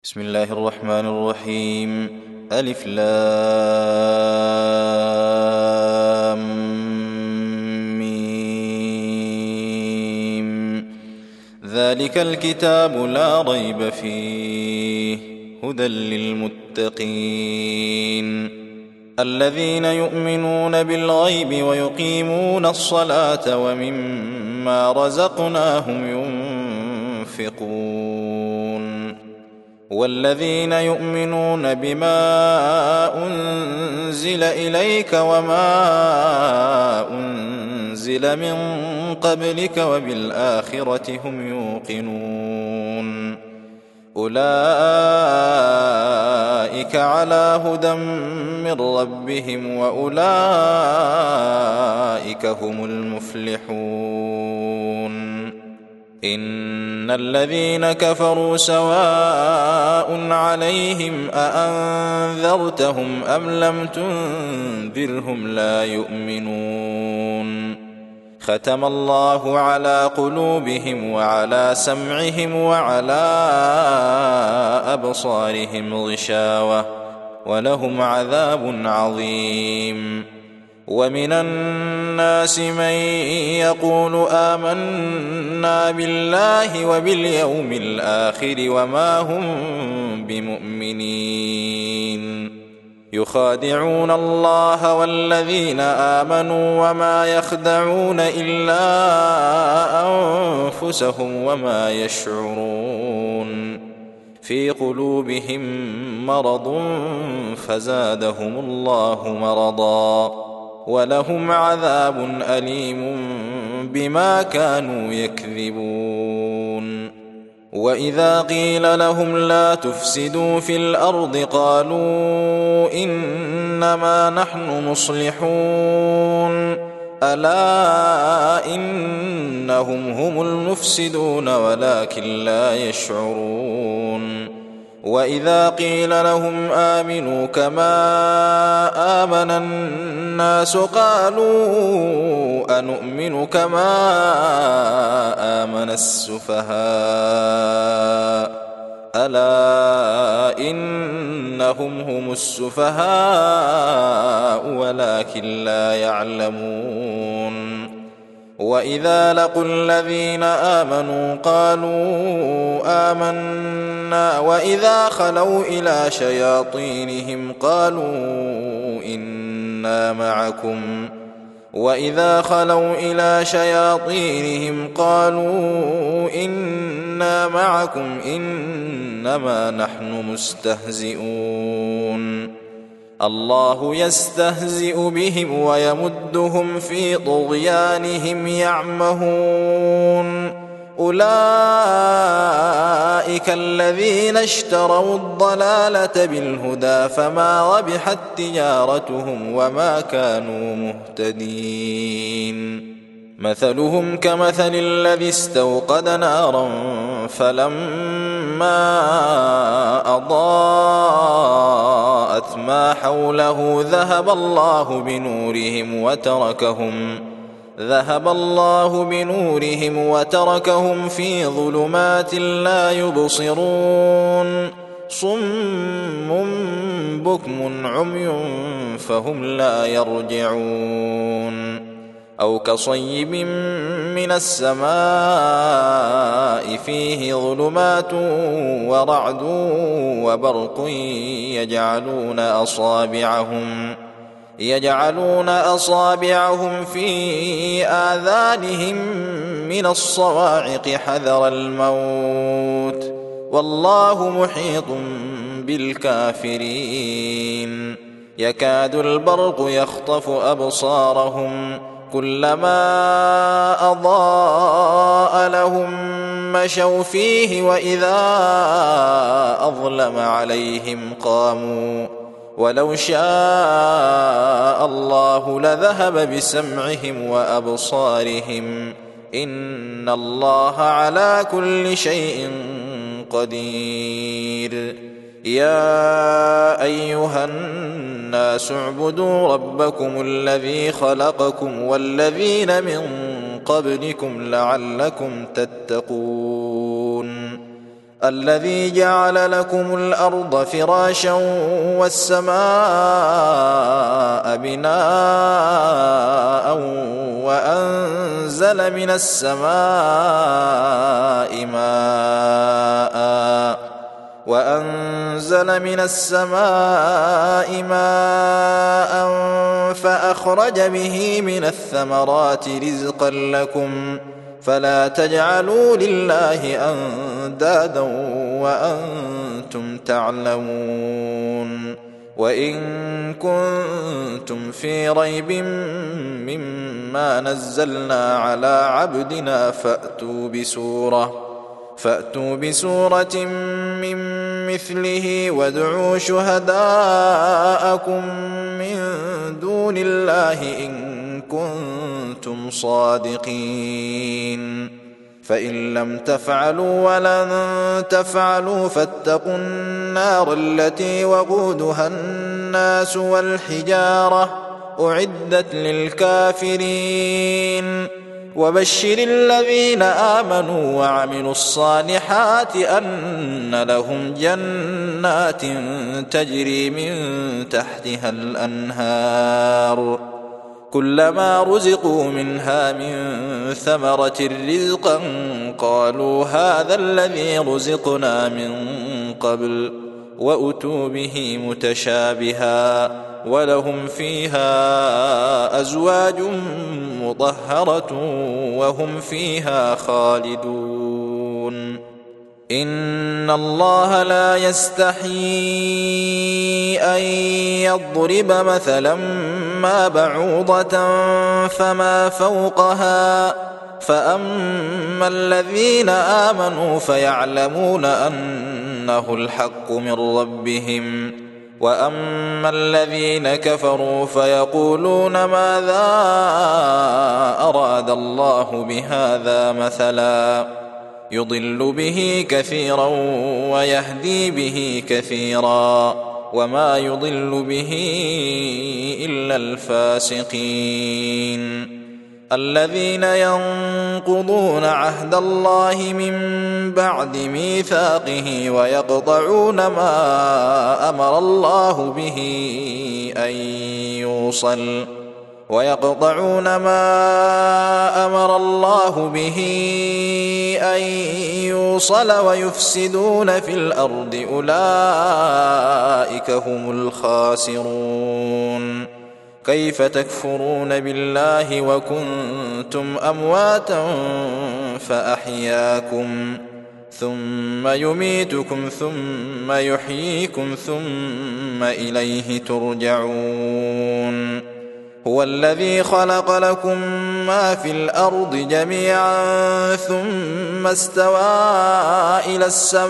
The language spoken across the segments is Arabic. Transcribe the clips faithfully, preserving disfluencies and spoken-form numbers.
بسم الله الرحمن الرحيم. ألف لام ميم. ذلك الكتاب لا ريب فيه هدى للمتقين الذين يؤمنون بالغيب ويقيمون الصلاة ومما رزقناهم ينفقون والذين يؤمنون بما أنزل إليك وما أنزل من قبلك وبالآخرة هم يوقنون أولئك على هدى من ربهم وأولئك هم المفلحون. إن الذين كفروا سواء عليهم أأنذرتهم أم لم تنذرهم لا يؤمنون ختم الله على قلوبهم وعلى سمعهم وعلى أبصارهم غشاوة ولهم عذاب عظيم. ومن الناس من يقول آمنا بالله وباليوم الآخر وما هم بمؤمنين يخادعون الله والذين آمنوا وما يخدعون إلا أنفسهم وما يشعرون في قلوبهم مرض فزادهم الله مرضا ولهم عذاب أليم بما كانوا يكذبون. وإذا قيل لهم لا تفسدوا في الأرض قالوا إنما نحن مصلحون ألا إنهم هم المفسدون ولكن لا يشعرون. وإذا قيل لهم آمنوا كما آمن الناس قالوا أنؤمن كما آمن السفهاء ألا إنهم هم السفهاء ولكن لا يعلمون. وإذا لقوا الذين آمنوا قالوا آمنا وإذا خلوا إلى شياطينهم قالوا إنا معكم وإذا خلوا إلى شياطينهم قالوا إنا معكم إنما نحن مستهزئون الله يستهزئ بهم ويمدهم في طغيانهم يعمهون. أولئك الذين اشتروا الضلالة بالهدى فما ربحت تجارتهم وما كانوا مهتدين. مثلهم كمثل الذي استوقد نارا فلما أضاءت ما حوله ذهب الله بنورهم وتركهم ذهب الله بنورهم وتركهم في ظلمات لا يبصرون صم بكم عمي فهم لا يرجعون. أو كصيب من السماء فيه ظلمات ورعد وبرق يجعلون أصابعهم يجعلون أصابعهم في آذانهم من الصواعق حذر الموت والله محيط بالكافرين. يكاد البرق يخطف أبصارهم كلما أضاء لهم مشوا فيه وإذا أظلم عليهم قاموا ولو شاء الله لذهب بسمعهم وأبصارهم إن الله على كل شيء قدير. يا أيها الناس اعبدوا ربكم الذي خلقكم والذين من قبلكم لعلكم تتقون الذي جعل لكم الأرض فراشا والسماء بناء وأنزل من السماء ماء وأنزل من السماء ماء فأخرج به من الثمرات رزقا لكم فلا تجعلوا لله أندادا وأنتم تعلمون وإن كنتم في ريب مما نزلنا على عبدنا فأتوا بسورة فأتوا بسورة من مثله وادعوا شهداءكم من دون الله إن كنتم صادقين فإن لم تفعلوا ولن تفعلوا فاتقوا النار التي وقودها الناس والحجارة أعدت للكافرين وبشر الذين آمنوا وعملوا الصالحات أن لهم جنات تجري من تحتها الأنهار كلما رزقوا منها من ثمرة رزقا قالوا هذا الذي رزقنا من قبل وأتوا به متشابها ولهم فيها أزواج مطهرة وهم فيها خالدون إن الله لا يستحيي أن يضرب مثلا ما بعوضة فما فوقها فأما الذين آمنوا فيعلمون أنه الحق من ربهم وأما الذين كفروا فيقولون ماذا أراد الله بهذا مثلا يضل به كثيرا ويهدي به كثيرا وما يضل به إلا الفاسقين الذين ينقضون عهد الله من بعد ميثاقه ويقطعون ما أمر الله به أن يوصل ويقطعون ما أمر الله به أن يوصل ويفسدون في الأرض أولئك هم الخاسرون كيف تكفرون بالله وكنتم أمواتا فأحياكم ثم يميتكم ثم يحييكم ثم إليه ترجعون هو الذي خلق لكم ما في الأرض جميعا ثم استوى إلى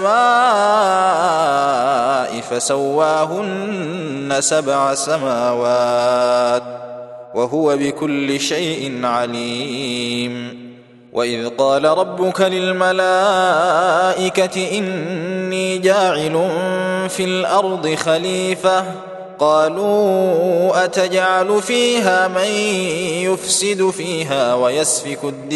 السماء فسواهن سبع سماوات وهو بكل شيء عليم وإذ قال ربك للملائكة إني جاعل في الأرض خليفة قالوا أتجعل فيها من يفسد فيها ويسفك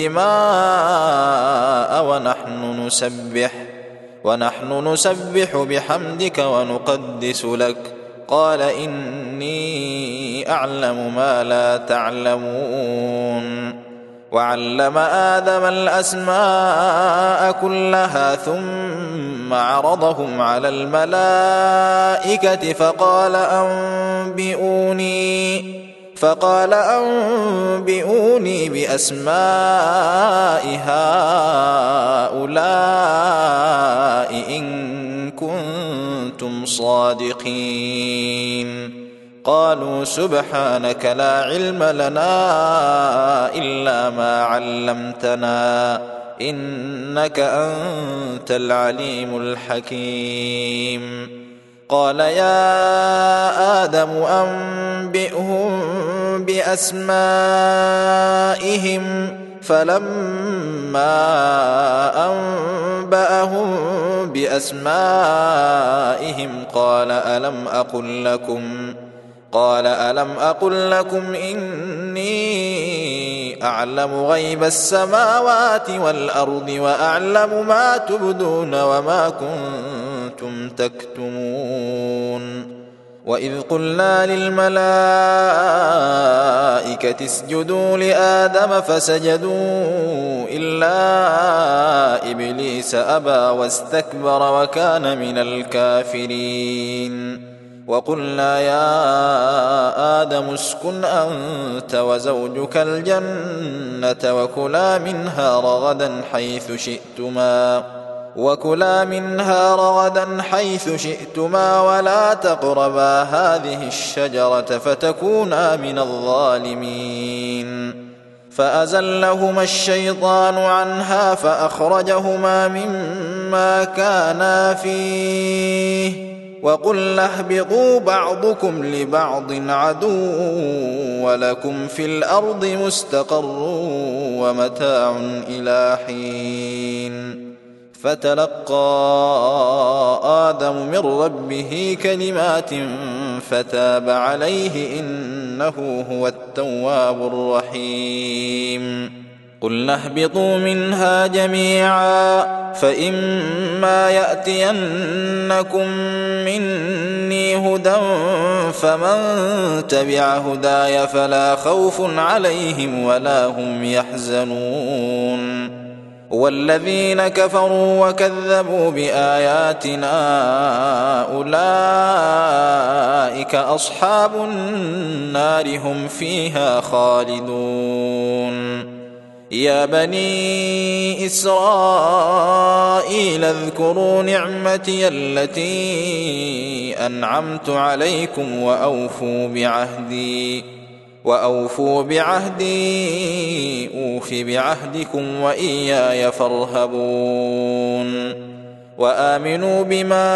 الدماء ونحن نسبح ونحن نسبح بحمدك ونقدس لك قال إني أعلم ما لا تعلمون وعلم آدم الأسماء كلها ثم عرضهم على الملائكة فقال أنبئوني فقال أنبئوني بأسماء هؤلاء إن كنتم صادقين قالوا سبحانك لا علم لنا إلا ما علمتنا إنك أنت العليم الحكيم قال يا آدم أنبئهم بأسمائهم فلما أنبأهم بأسمائهم قال ألم أقل لكم قال ألم أقل لكم إني أعلم غيب السماوات والأرض وأعلم ما تبدون وما كنتم تكتمون وإذ قلنا للملائكة اسجدوا لآدم فسجدوا إلا إبليس أبى واستكبر وكان من الكافرين وقلنا يا آدم اسكن أنت وزوجك الجنة وكلا منها رغدا حيث شئتما وكلا منها رغدا حيث شئتما ولا تقربا هذه الشجرة فتكونا من الظالمين فأزلهما الشيطان عنها فأخرجهما مما كانا فيه وقلنا اهبطوا بعضكم لبعض عدو ولكم في الأرض مستقر ومتاع إلى حين فتلقى آدم من ربه كلمات فتاب عليه إنه هو التواب الرحيم قلنا اهبطوا منها جميعا فإما يأتينكم مني هدى فمن تبع هداي فلا خوف عليهم ولا هم يحزنون والذين كفروا وكذبوا بآياتنا أولئك أصحاب النار هم فيها خالدون يا بني إسرائيل اذكروا نعمتي التي أنعمت عليكم وأوفوا بعهدي وأوفوا بعهدي أوف بعهدكم وإياي فارهبون وآمنوا بما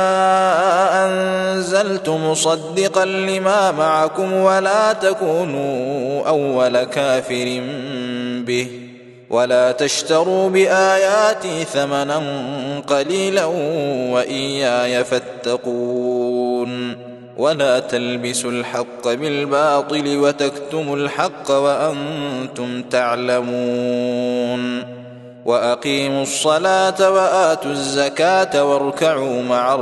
أنزلت مصدقا لما معكم ولا تكونوا أول كافر به ولا تشتروا بآياتي ثمنا قليلا وإياي فاتقون ولا تلبسوا الحق بالباطل وتكتموا الحق وأنتم تعلمون وأقيموا الصلاة وآتوا الزكاة واركعوا مع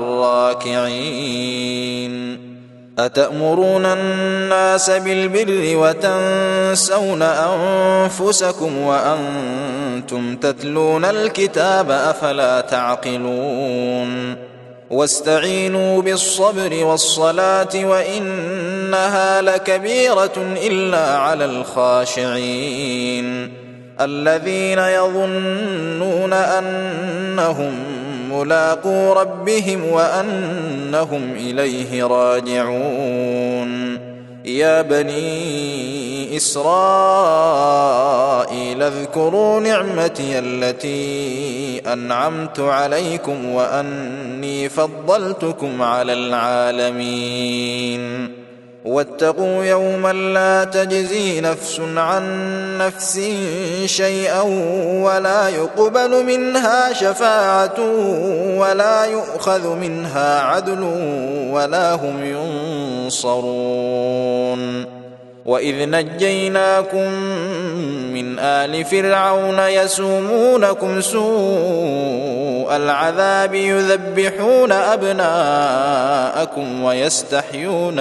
الراكعين أتأمرون الناس بالبر وتنسون أنفسكم وأنتم تتلون الكتاب أفلا تعقلون واستعينوا بالصبر والصلاة وإنها لكبيرة إلا على الخاشعين الذين يظنون أنهم ملاقو ربهم وأنهم إليه راجعون يا بني إسرائيل اذكروا نعمتي التي أنعمت عليكم وأني فضلتكم على العالمين واتقوا يوما لا تجزي نفس عن نفس شيئا ولا يقبل منها شفاعة ولا يؤخذ منها عدل ولا هم ينصرون وإذ نجيناكم من آل فرعون يسومونكم سوء العذاب يذبحون أبناءكم ويستحيون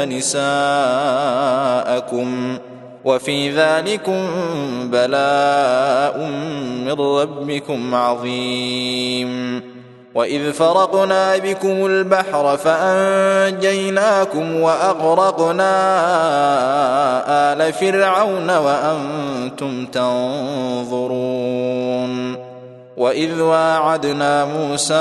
نساءكم وفي ذلكم بلاء من ربكم عظيم وإذ فرقنا بكم البحر فأنجيناكم وأغرقنا آل فرعون وأنتم تنظرون وإذ واعدنا موسى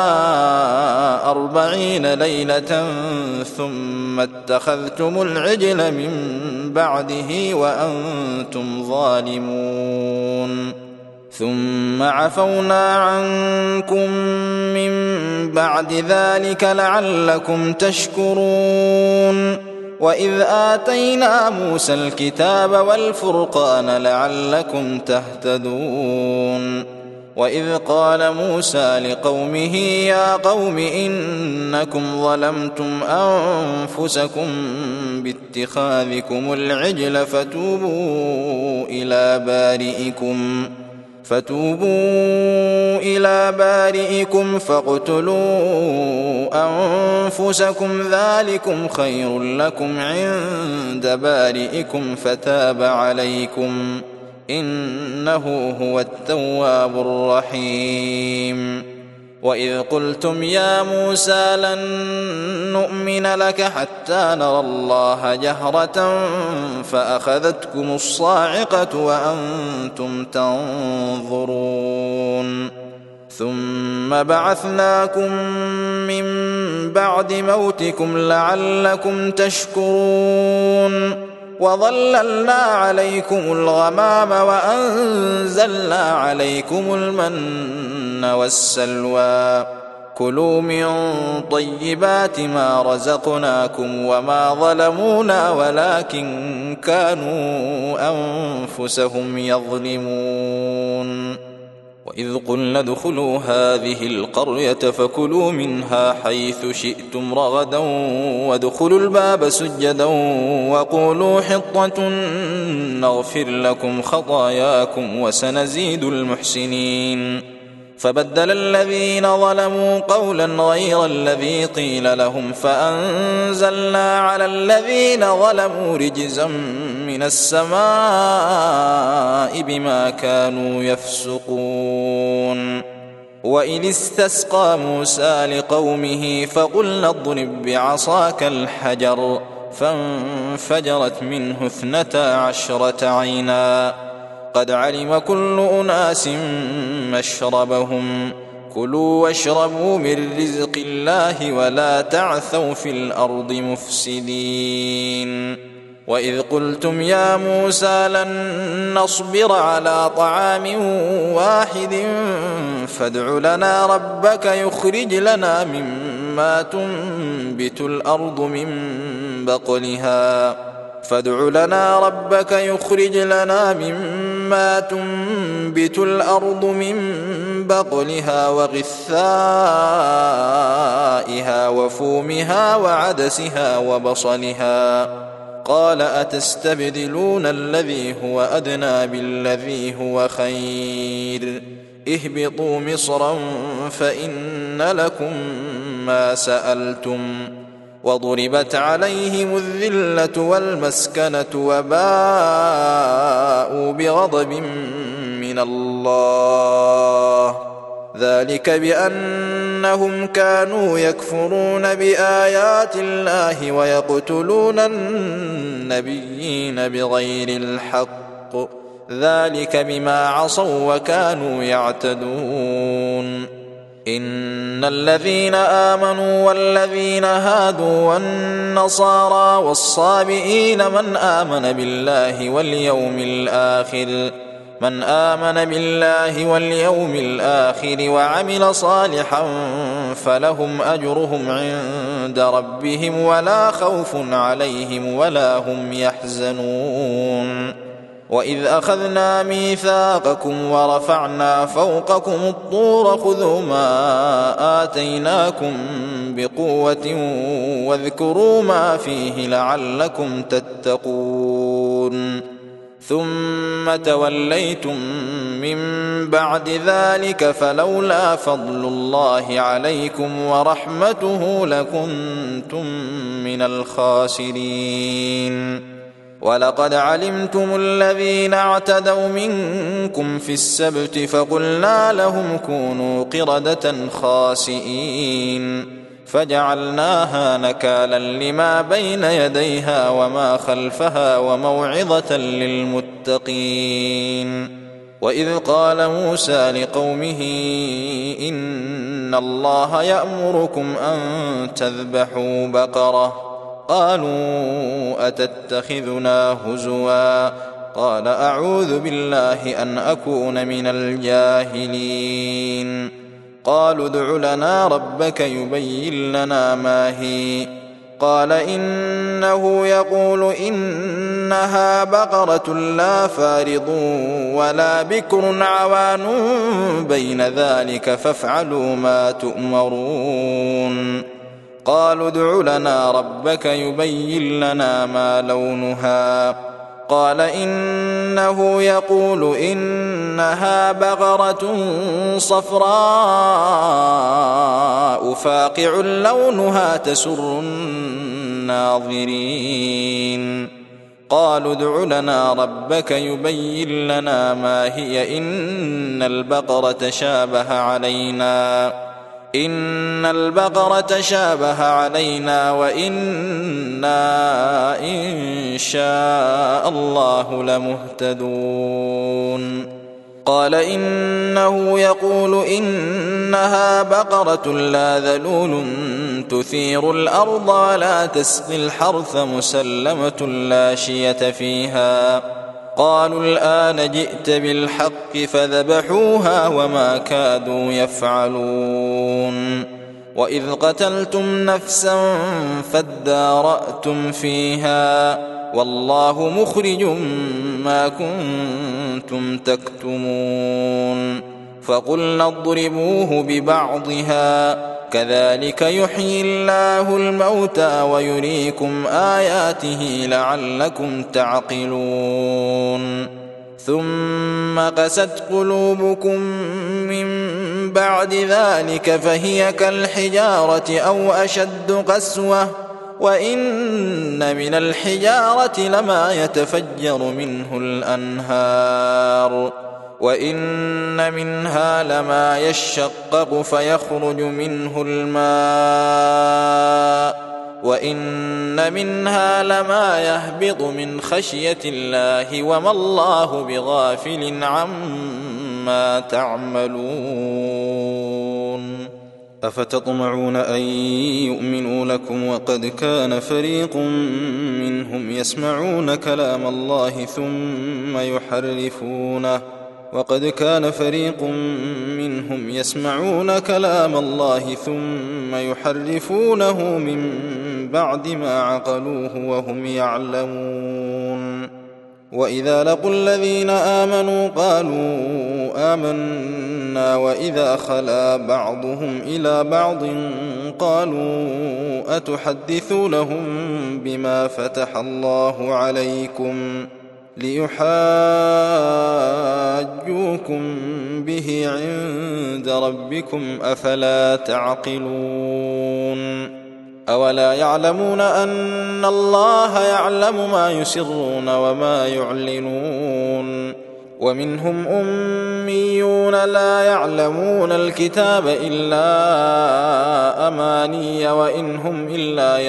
أربعين ليلة ثم اتخذتم العجل من بعده وأنتم ظالمون ثم عفونا عنكم من بعد ذلك لعلكم تشكرون وإذ آتينا موسى الكتاب والفرقان لعلكم تهتدون وإذ قال موسى لقومه يا قوم إنكم ظلمتم أنفسكم باتخاذكم العجل فتوبوا إلى بارئكم فتوبوا إلى بارئكم فاقتلوا أنفسكم ذلكم خير لكم عند بارئكم فتاب عليكم إنه هو التواب الرحيم وإذ قلتم يا موسى لن نؤمن لك حتى نرى الله جهرة فأخذتكم الصاعقة وأنتم تنظرون ثم بعثناكم من بعد موتكم لعلكم تشكرون وظللنا عليكم الغمام وأنزلنا عليكم المن والسلوى كلوا من طيبات ما رزقناكم وما ظلمونا ولكن كانوا أنفسهم يظلمون وإذ قلنا ادخلوا هذه القرية فكلوا منها حيث شئتم رغدا وادخلوا الباب سجدا وقولوا حطة نغفر لكم خطاياكم وسنزيد المحسنين فبدل الذين ظلموا قولا غير الذي قيل لهم فأنزلنا على الذين ظلموا رجزا من السماء بما كانوا يفسقون وإذ استسقى موسى لقومه فقلنا اضرب بعصاك الحجر فانفجرت منه اثنتا عشرة عينا قد علم كل أناس مشربهم كلوا واشربوا من رزق الله ولا تعثوا في الأرض مفسدين وإذ قلتم يا موسى لن نصبر على طعام واحد فادع لنا ربك يخرج لنا مما تنبت الأرض من بقلها فادع لنا ربك يخرج لنا مما تنبت الأرض من بقلها وغثائها وفومها وعدسها وبصلها قال أتستبدلون الذي هو أدنى بالذي هو خير اهبطوا مصرا فإن لكم ما سألتم وضربت عليهم الذلة والمسكنة وباءوا بغضب من الله ذلك بأنهم كانوا يكفرون بآيات الله ويقتلون النبيين بغير الحق ذلك بما عصوا وكانوا يعتدون إن الذين آمنوا والذين هادوا والنصارى والصابئين من آمن بالله واليوم الآخر من آمن بالله واليوم الآخر وعمل صالحا فلهم أجرهم عند ربهم ولا خوف عليهم ولا هم يحزنون وإذ أخذنا ميثاقكم ورفعنا فوقكم الطور خذوا ما آتيناكم بقوة واذكروا ما فيه لعلكم تتقون ثم توليتم من بعد ذلك فلولا فضل الله عليكم ورحمته لكنتم من الخاسرين ولقد علمتم الذين اعتدوا منكم في السبت فقلنا لهم كونوا قردة خاسئين فجعلناها نكالا لما بين يديها وما خلفها وموعظة للمتقين وإذ قال موسى لقومه إن الله يأمركم أن تذبحوا بقرة قالوا أتتخذنا هزوا قال أعوذ بالله أن أكون من الجاهلين قالوا ادع لنا ربك يبين لنا ما هي قال إنه يقول إنها بقرة لا فارض ولا بكر عوان بين ذلك فافعلوا ما تؤمرون قالوا ادع لنا ربك يبين لنا ما لونها قال إنه يقول إنها بقرة صفراء فاقع لونها تسر الناظرين قالوا ادع لنا ربك يبين لنا ما هي إن البقرة شابه علينا إن البقرة شابه علينا وإنا إن شاء الله لمهتدون قال إنه يقول إنها بقرة لا ذلول تثير الأرض ولا تسقي الحرث مسلمة لا شية فيها قالوا الآن جئت بالحق فذبحوها وما كادوا يفعلون وإذ قتلتم نفسا فادارأتم فيها والله مخرج ما كنتم تكتمون فقلنا اضربوه ببعضها كذلك يحيي الله الموتى ويريكم آياته لعلكم تعقلون ثم قست قلوبكم من بعد ذلك فهي كالحجارة أو أشد قسوة وإن من الحجارة لما يتفجر منه الأنهار وإن منها لما يشقق فيخرج منه الماء وإن منها لما يهبط من خشية الله وما الله بغافل عما تعملون أفتطمعون أن يؤمنوا لكم وقد كان فريق منهم يسمعون كلام الله ثم يحرفونه وقد كان فريق منهم يسمعون كلام الله ثم يحرفونه من بعد ما عقلوه وهم يعلمون وإذا لقوا الذين آمنوا قالوا آمنا وإذا خلا بعضهم إلى بعض قالوا أتحدثونهم بما فتح الله عليكم ليحاجوكم به عند ربكم أفلا تعقلون أولا يعلمون أن الله يعلم ما يسرون وما يعلنون ومنهم أميون لا يعلمون الكتاب إلا أماني وإن هم إلا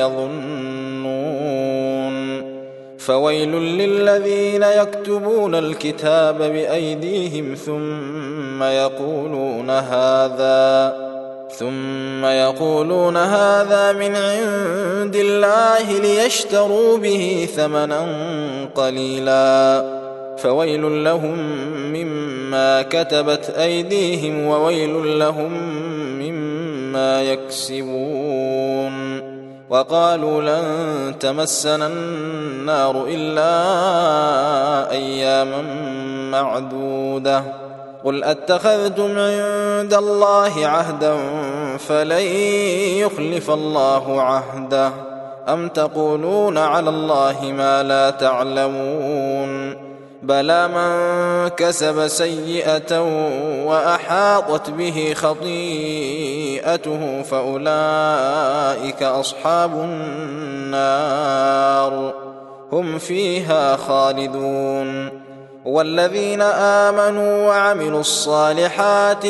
يظنون فويل للذين يكتبون الكتاب بأيديهم ثم يقولون هذا ثم يقولون هذا من عند الله ليشتروا به ثمنا قليلا فويل لهم مما كتبت أيديهم وويل لهم مما يكسبون وقالوا لن تمسنا النار إلا أياما معدودة قل أتخذتم عند الله عهدا فلن يخلف الله عهده أم تقولون على الله ما لا تعلمون بلى من كسب سيئة وأحاطت به خطيئته فأولئك أصحاب النار هم فيها خالدون والذين آمنوا وعملوا الصالحات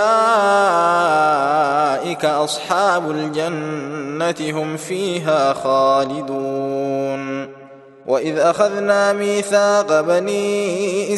أولئك أصحاب الجنة هم فيها خالدون وإذ أخذنا ميثاق بني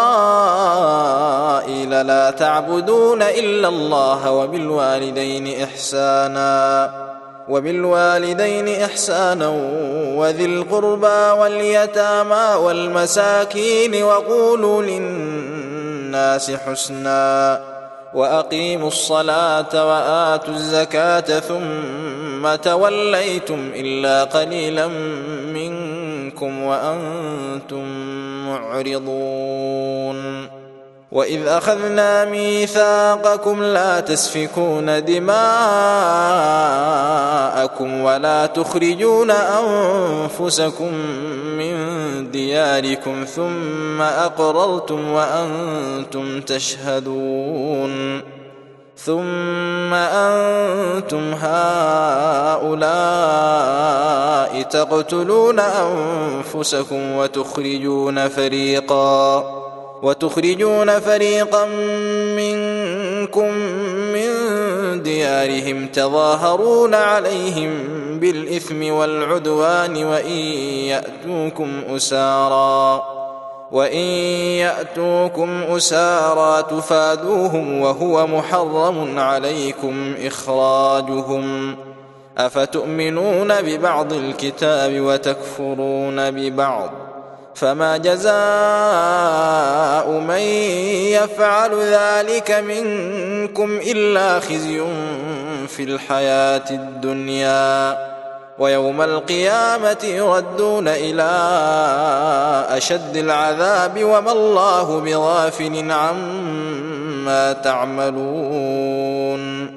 إسرائيل لا تعبدون إلا الله وبالوالدين إحسانا وبالوالدين إحسانا وذي القربى واليتامى والمساكين وقولوا للناس حسنا وأقيموا الصلاة وآتوا الزكاة ثم توليتم إلا قليلا منكم وأنتم معرضون وإذ أخذنا ميثاقكم لا تسفكون دماءكم ولا تخرجون أنفسكم من دياركم ثم أقررتم وأنتم تشهدون ثم أنتم هؤلاء تقتلون أنفسكم وتخرجون فريقا وتخرجون فريقا منكم من ديارهم تظاهرون عليهم بالإثم والعدوان وإن يأتوكم أسارا وإن يأتوكم أسارا تفادوهم وهو محرم عليكم إخراجهم أفتؤمنون ببعض الكتاب وتكفرون ببعض فما جزاء من يفعل ذلك منكم إلا خزي في الحياة الدنيا ويوم القيامة يردون إلى أشد العذاب وما الله بغافل عما تعملون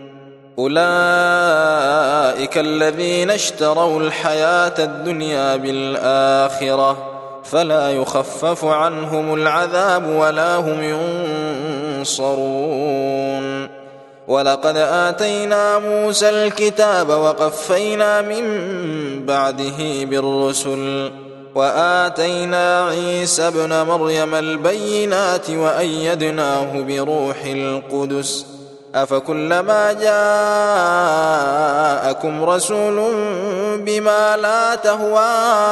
أولئك الذين اشتروا الحياة الدنيا بالآخرة فلا يخفف عنهم العذاب ولا هم ينصرون ولقد آتينا موسى الكتاب وقفينا من بعده بالرسل وآتينا عيسى ابن مريم البينات وأيدناه بروح القدس أفكلما جاءكم رسول بما لا تهوى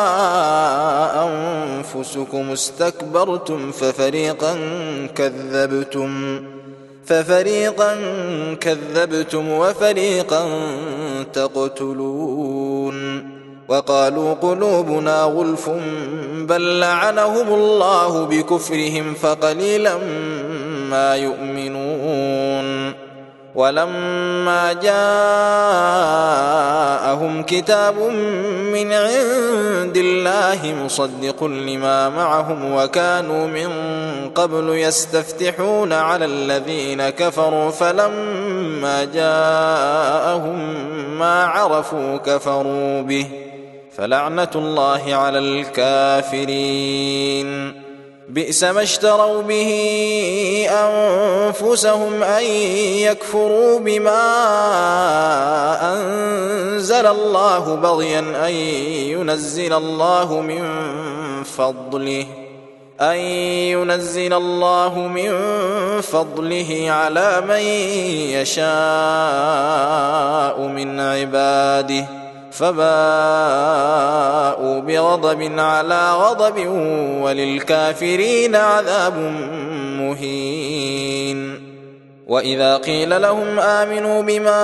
أنفسكم استكبرتم ففريقا كذبتم ففريقا كذبتم وفريقا تقتلون وقالوا قلوبنا غلف بل لعنهم الله بكفرهم فقليلا ما يؤمنون ولما جاءهم كتاب من عند الله مصدق لما معهم وكانوا من قبل يستفتحون على الذين كفروا فلما جاءهم ما عرفوا كفروا به فلعنة الله على الكافرين بئس ما اشتروا به أنفسهم أن يكفروا بما أنزل الله بغيا أن ينزل الله من فضله أن ينزل الله من فضله على من يشاء من عباده فباءوا بغضب على غضب وللكافرين عذاب مهين وإذا قيل لهم آمنوا بما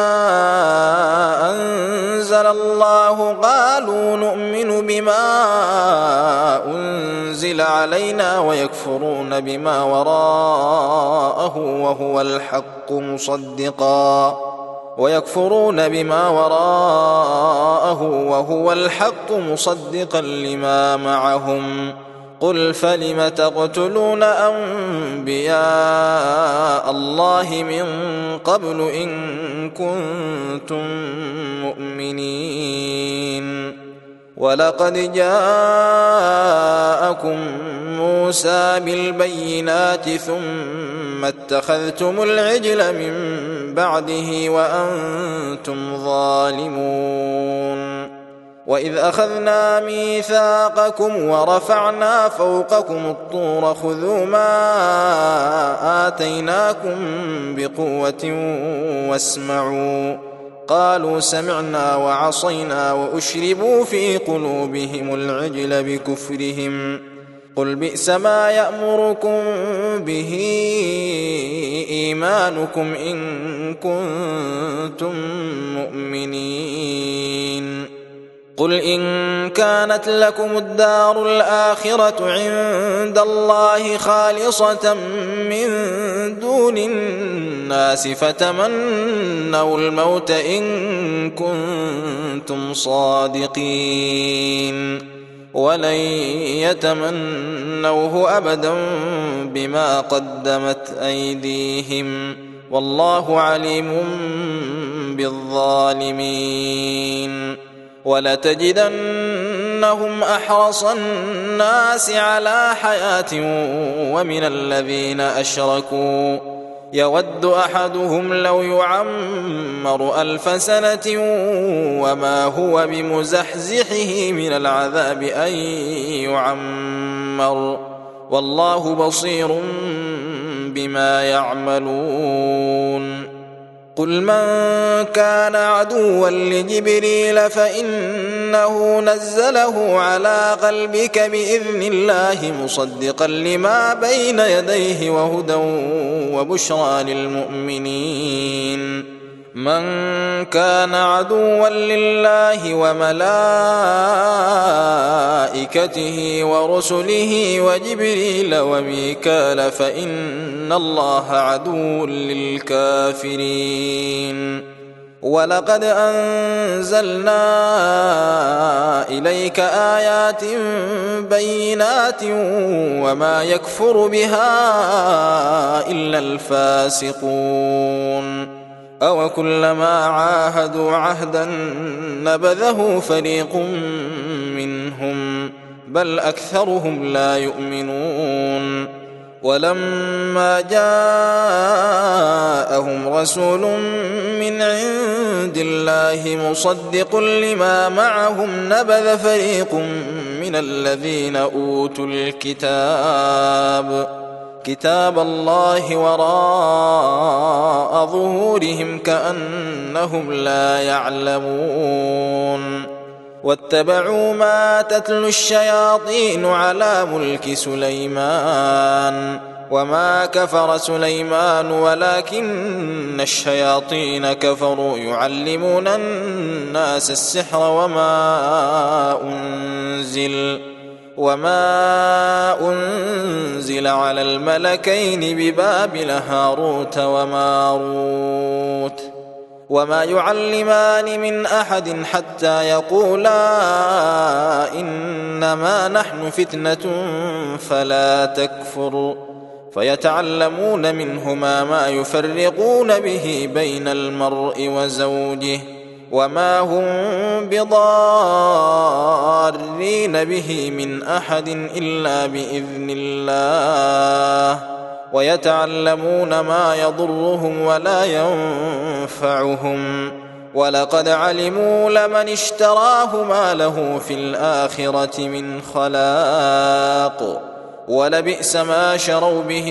أنزل الله قالوا نؤمن بما أنزل علينا ويكفرون بما وراءه وهو الحق مصدقا ويكفرون بما وراءه وهو الحق مصدقا لما معهم قل فلم تقتلون أنبياء الله من قبل إن كنتم مؤمنين ولقد جاءكم موسى بالبينات ثم اتخذتم العجل من بعده وأنتم ظالمون وإذ أخذنا ميثاقكم ورفعنا فوقكم الطور خذوا ما آتيناكم بقوة واسمعوا قالوا سمعنا وعصينا وأشربوا في قلوبهم العجل بكفرهم قل بئس ما يأمركم به إيمانكم إن كنتم مؤمنين قل إن كانت لكم الدار الآخرة عند الله خالصة من دون الناس الناس فتمنوا الموت إن كنتم صادقين ولن يتمنوه أبدا بما قدمت أيديهم والله عليم بالظالمين. ولتجدنهم أحرص الناس على حياة ومن الذين أشركوا يود أحدهم لو يعمر ألف سنة وما هو بمزحزحه من العذاب أن يعمر والله بصير بما يعملون. قل من كان عدوا لجبريل فإنه نزله على قلبك بإذن الله مصدقا لما بين يديه وهدى وبشرى للمؤمنين. من كان عدوا لله وملائكته ورسله وجبريل وميكال فإن الله عدو للكافرين. ولقد أنزلنا إليك آيات بينات وما يكفر بها إلا الفاسقون. أو كلما عاهدوا عهدا نبذه فريق منهم بل أكثرهم لا يؤمنون. ولما جاءهم رسول من عند الله مصدق لما معهم نبذ فريق من الذين أوتوا الكتاب كتاب الله وراء ظهورهم كأنهم لا يعلمون. واتبعوا ما تتلو الشياطين على ملك سليمان وما كفر سليمان ولكن الشياطين كفروا يعلمون الناس السحر وما أنزل وما أنزل على الملكين ببابل هاروت وماروت وما يعلمان من أحد حتى يقولا إنما نحن فتنة فلا تكفر فيتعلمون منهما ما يفرقون به بين المرء وزوجه وما هم بضارين به من أحد إلا بإذن الله ويتعلمون ما يضرهم ولا ينفعهم ولقد علموا لمن اشتراه ما له في الآخرة من خلاق ولبئس ما شروا به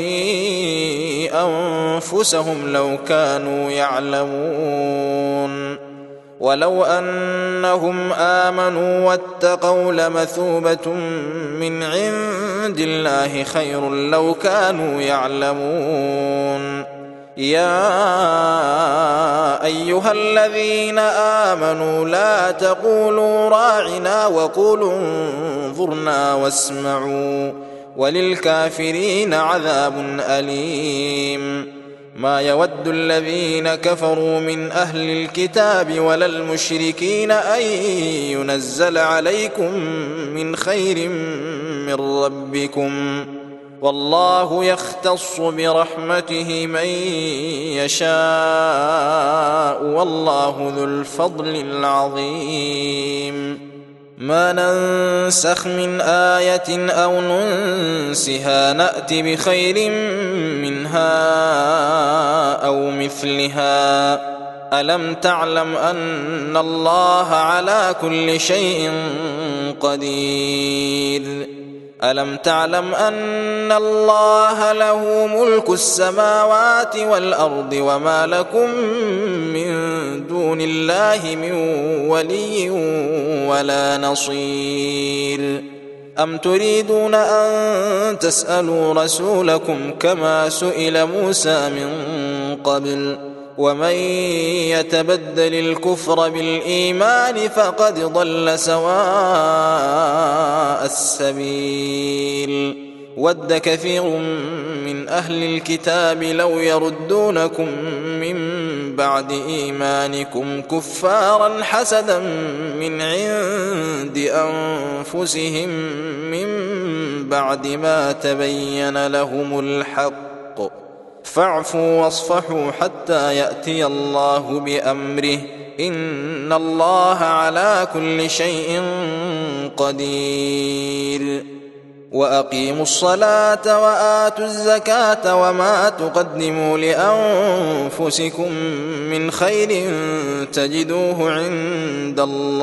أنفسهم لو كانوا يعلمون. ولو أنهم آمنوا واتقوا لمثوبة من عند الله خير لو كانوا يعلمون. يا أيها الذين آمنوا لا تقولوا راعنا وقولوا انظرنا واسمعوا وللكافرين عذاب أليم. ما يود الذين كفروا من أهل الكتاب ولا المشركين أن ينزل عليكم من خير من ربكم والله يختص برحمته من يشاء والله ذو الفضل العظيم. ما ننسخ من آية أو ننسها نأت بخير منها أو مثلها. ألم تعلم أن الله على كل شيء قدير. ألم تعلم أن الله له ملك السماوات والأرض وما لكم من دون الله من ولي ولا نصير. أم تريدون أن تسألوا رسولكم كما سئل موسى من قبل ومن يتبدل الكفر بالإيمان فقد ضل سواء السبيل. ود كثير من أهل الكتاب لو يردونكم من بعد إيمانكم كفارا حسدا من عند أنفسهم من بعد ما تبين لهم الحق فاعفوا واصفحوا حتى يأتي الله بأمره إن الله على كل شيء قدير. وأقيموا الصلاة وآتوا الزكاة وما تقدموا لأنفسكم من خير تجدوه عند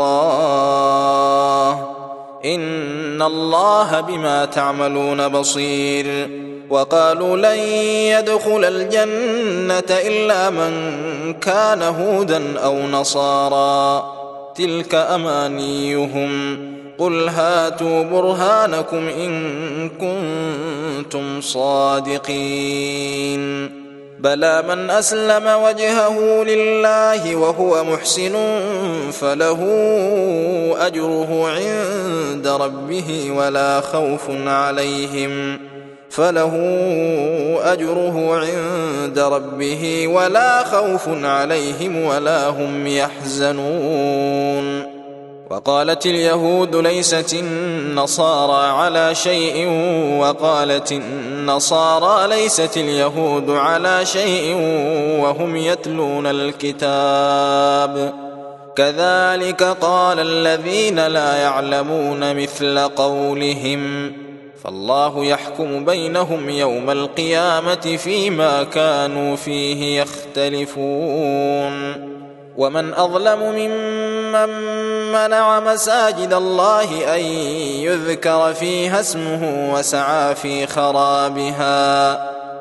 الله إن الله بما تعملون بصير. وقالوا لن يدخل الجنة إلا من كان هودا أو نصارى تلك أمانيهم قل هاتوا برهانكم إن كنتم صادقين. بلى من أسلم وجهه لله وهو محسن فله أجره عند ربه ولا خوف عليهم فله أجره عند ربه ولا خوف عليهم ولا هم يحزنون. وقالت اليهود ليست النصارى على شيء وقالت النصارى ليست اليهود على شيء وهم يتلون الكتاب كذلك قال الذين لا يعلمون مثل قولهم فالله يحكم بينهم يوم القيامة فيما كانوا فيه يختلفون. ومن أظلم ممن منع مساجد الله أن يذكر فيها اسمه وسعى في خرابها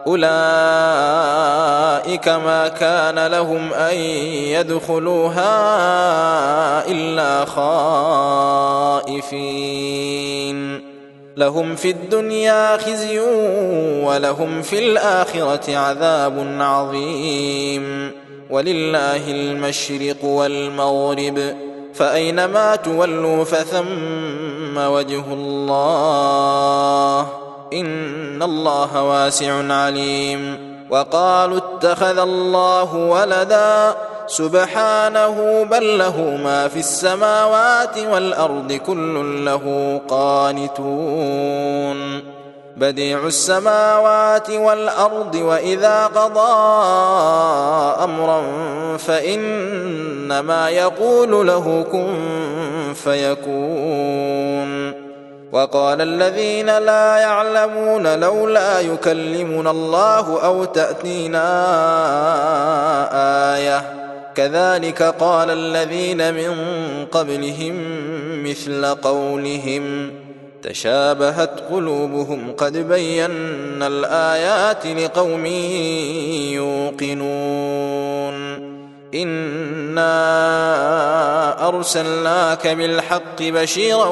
أولئك ما كان لهم أن يدخلوها إلا خائفين لهم في الدنيا خزي ولهم في الآخرة عذاب عظيم ولله المشرق والمغرب فأينما تولوا فثم وجه الله إن الله واسع عليم. وقالوا اتخذ الله ولدا سبحانه بل له ما في السماوات والأرض كل له قانتون بديع السماوات والأرض وإذا قضى أمرا فإنما يقول له كن فيكون. وقال الذين لا يعلمون لولا يكلمنا الله أو تأتينا آية كذلك قال الذين من قبلهم مثل قولهم تشابهت قلوبهم قد بينا الآيات لقوم يوقنون. إنا أرسلناك بالحق بشيرا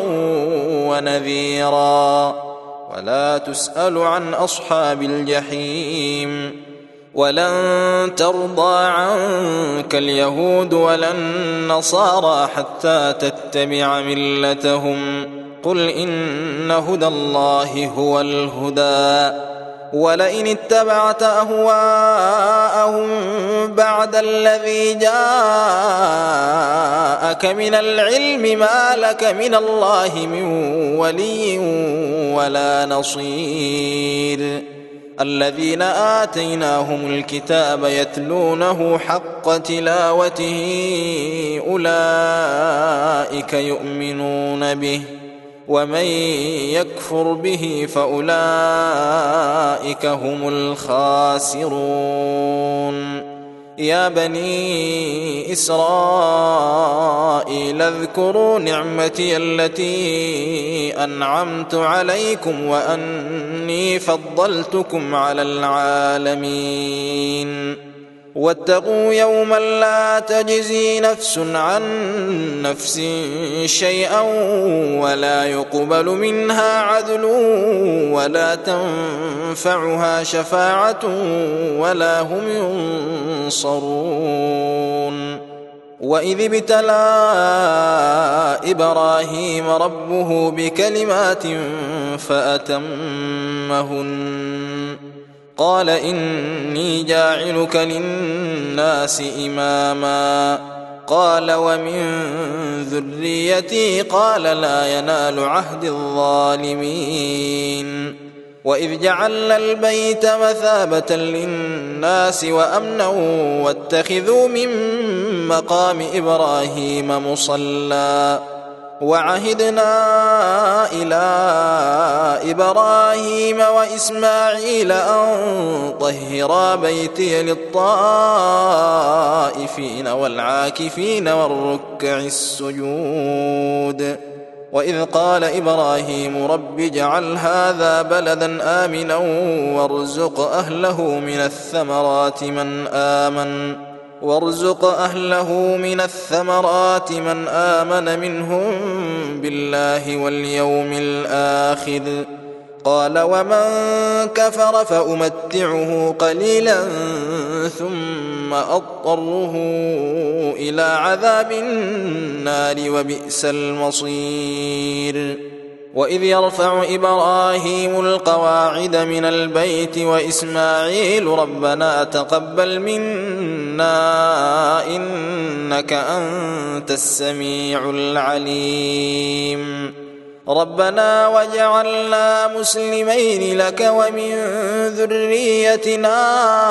ونذيرا ولا تسأل عن أصحاب الجحيم. ولن ترضى عنك اليهود ولا النصارى حتى تتبع ملتهم قل إن هدى الله هو الهدى ولئن اتبعت أهواءهم بعد الذي جاءك من العلم ما لك من الله من ولي ولا نصير. الذين آتيناهم الكتاب يتلونه حق تلاوته أولئك يؤمنون به ومن يكفر به فأولئك هم الخاسرون. يا بني إسرائيل اذكروا نعمتي التي أنعمت عليكم وأني فضلتكم على العالمين واتقوا يوما لا تجزي نفس عن نفس شيئا ولا يقبل منها عدل ولا تنفعها شفاعة ولا هم ينصرون. وإذ ابتلى إبراهيم ربه بكلمات فأتمهن قال إني جاعلك للناس إماما قال ومن ذريتي قال لا ينال عهد الظالمين وإذ جعلنا البيت مثابة للناس وأمنا واتخذوا من مقام إبراهيم مصلى وعهدنا إلى إبراهيم وإسماعيل أن طهرا بيتي للطائفين والعاكفين والركع السجود وإذ قال إبراهيم رب اجعل هذا بلدا آمنا وارزق أهله من الثمرات من آمن وارزق أهله من الثمرات من آمن منهم بالله واليوم الآخر قال ومن كفر فأمتعه قليلا ثم أضطره إلى عذاب النار وبئس المصير وإذ يرفع إبراهيم القواعد من البيت وإسماعيل ربنا تقبل منا إنك أنت السميع العليم ربنا وجعلنا مسلمين لك ومن ذريتنا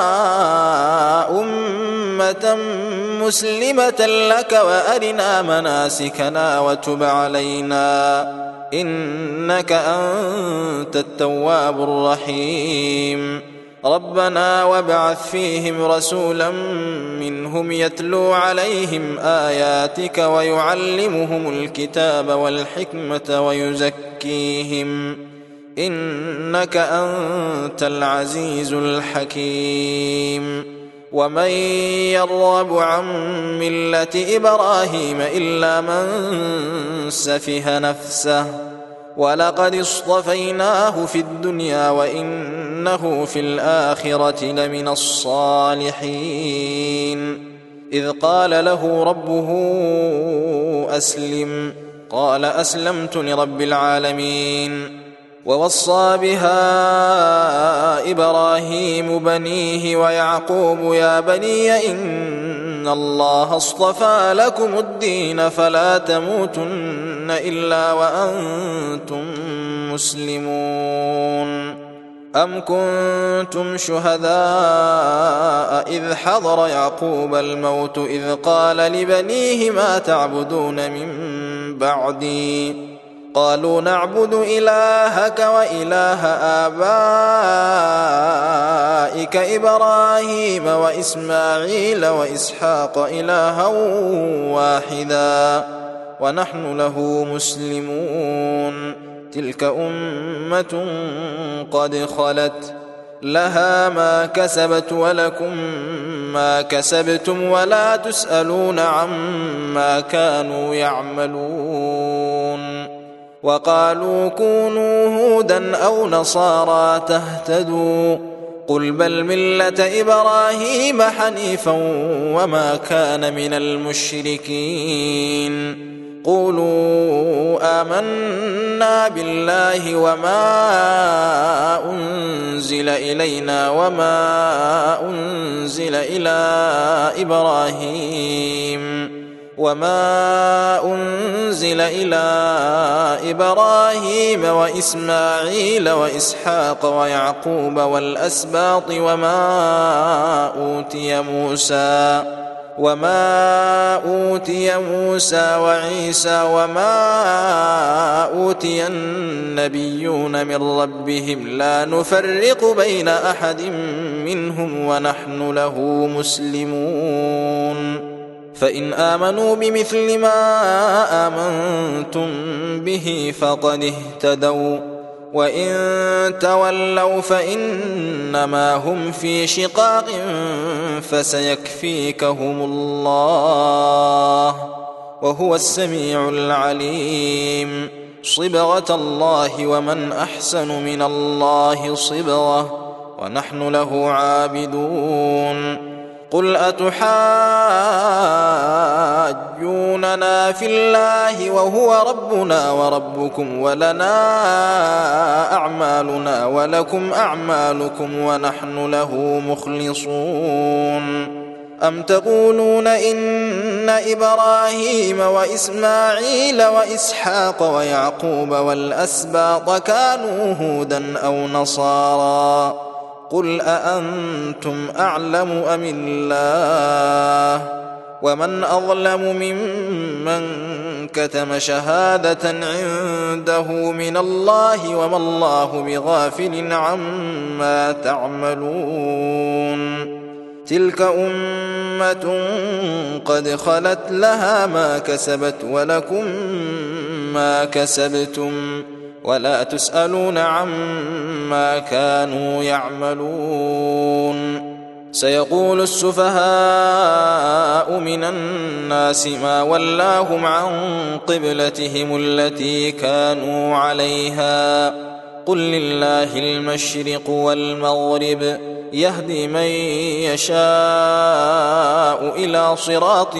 أمة مسلمة لك وأرنا مناسكنا وتب علينا إنك أنت التواب الرحيم ربنا وابعث فيهم رسولا منهم يتلو عليهم آياتك ويعلمهم الكتاب والحكمة ويزكيهم إنك أنت العزيز الحكيم ومن يرغب عن ملة إبراهيم إلا من سفه نفسه ولقد اصطفيناه في الدنيا وإنه في الآخرة لمن الصالحين إذ قال له ربه أسلم قال أسلمت لرب العالمين ووصى بها إبراهيم بنيه ويعقوب يا بني إن الله اصطفى لكم الدين فلا تموتن إلا وأنتم مسلمون أم كنتم شهداء إذ حضر يعقوب الموت إذ قال لبنيه ما تعبدون من بعدي قالوا نعبد إلهك وإله آبائك إبراهيم وإسماعيل وإسحاق إلها واحدا ونحن له مسلمون تلك أمة قد خلت لها ما كسبت ولكم ما كسبتم ولا تسألون عما كانوا يعملون وقالوا كونوا هودا أو نصارى تهتدوا قل بل ملة إبراهيم حنيفا وما كان من المشركين قولوا آمنا بالله وما أنزل إلينا وما أنزل إلى إبراهيم وما أنزل إلى إبراهيم وإسماعيل وإسحاق ويعقوب والأسباط وما أوتي موسى وما أوتي موسى وعيسى وما أوتي النبيون من ربهم لا نفرق بين أحد منهم ونحن له مسلمون فإن آمنوا بمثل ما آمنتم به فقد اهتدوا وإن تولوا فإنما هم في شقاق فسيكفيكهم الله وهو السميع العليم صبغة الله ومن أحسن من الله صبغة ونحن له عابدون قل أتحاجوننا في الله وهو ربنا وربكم ولنا أعمالنا ولكم أعمالكم ونحن له مخلصون أم تقولون إن إبراهيم وإسماعيل وإسحاق ويعقوب والأسباط كانوا هودا أو نصارى قل أأنتم أعلم أم الله ومن أظلم ممن كتم شهادة عنده من الله وما الله بغافل عما تعملون تلك أمة قد خلت لها ما كسبت ولكم ما كسبتم ولا تسألون عما كانوا يعملون سيقول السفهاء من الناس ما ولاهم عن قبلتهم التي كانوا عليها قل لله المشرق والمغرب يهدي من يشاء إلى صراط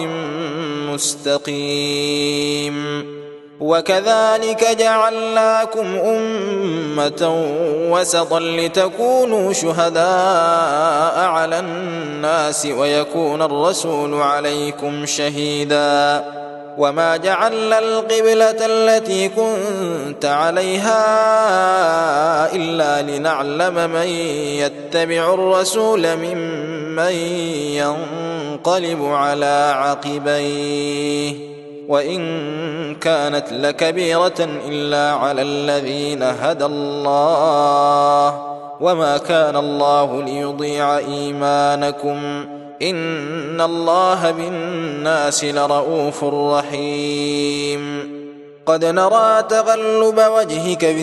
مستقيم وكذلك جعلناكم أمة وسطا لتكونوا شهداء على الناس ويكون الرسول عليكم شهيدا وما جعلنا القبلة التي كنت عليها إلا لنعلم من يتبع الرسول ممن ينقلب على عقبيه وإن كانت لكبيرة إلا على الذين هدى الله وما كان الله ليضيع إيمانكم إن الله بالناس لرؤوف رحيم قد نرى تغلب وجهك في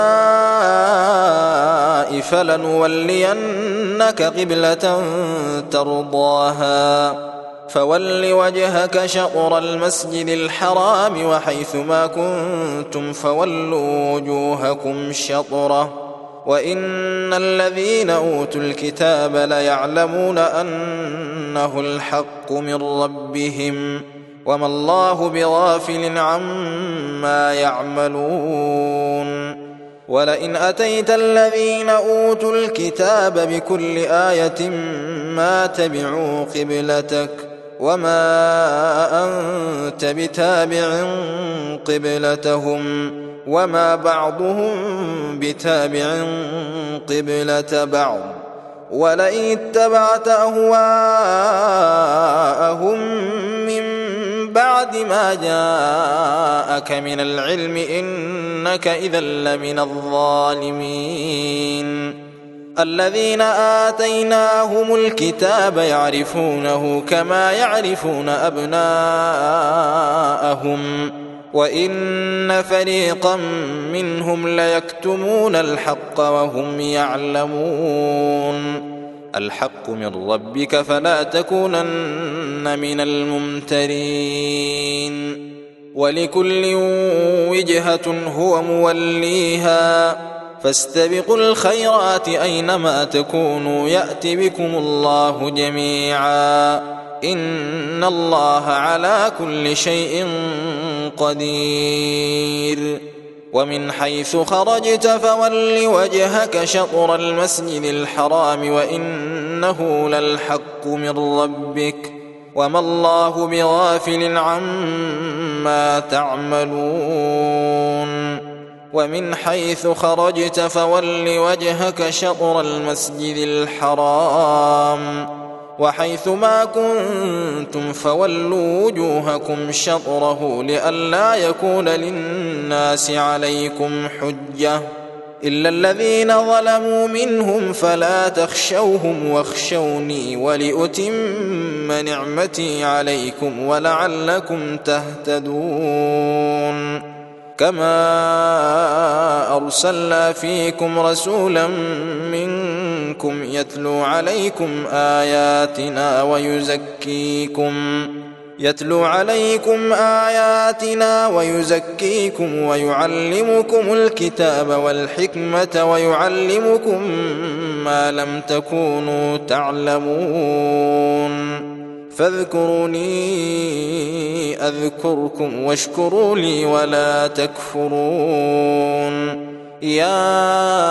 السماء فلنولينك قبلة ترضاها فول وجهك شطر المسجد الحرام وحيث ما كنتم فولوا وجوهكم شطره وإن الذين أوتوا الكتاب ليعلمون أنه الحق من ربهم وما الله بغافل عما يعملون ولئن أتيت الذين أوتوا الكتاب بكل آية ما تبعوا قبلتك وما أنت بتابع قبلتهم وما بعضهم بتابع قبلة بعض ولئن اتبعت أهواءهم من بعد ما جاءك من العلم إنك إذا لمن الظالمين الذين آتيناهم الكتاب يعرفونه كما يعرفون أبناءهم وإن فريقا منهم ليكتمون الحق وهم يعلمون الحق من ربك فلا تكونن من الممترين ولكل وجهة هو موليها فاستبقوا الخيرات أينما تكونوا يأت بكم الله جميعا إن الله على كل شيء قدير ومن حيث خرجت فول وجهك شطر المسجد الحرام وإنه للحق من ربك وما الله بغافل عما تعملون ومن حيث خرجت فول وجهك شطر المسجد الحرام وحيث ما كنتم فولوا وجوهكم شطره لئلا يكون للناس عليكم حجة إلا الذين ظلموا منهم فلا تخشوهم واخشوني ولأتم نعمتي عليكم ولعلكم تهتدون كما أرسلنا فيكم رسولا منكم يتلو عليكم آياتنا ويزكيكم يتلو عليكم آياتنا ويزكيكم ويعلمكم الكتاب والحكمة ويعلمكم ما لم تكونوا تعلمون فاذكروني أذكركم واشكروا لي ولا تكفرون يا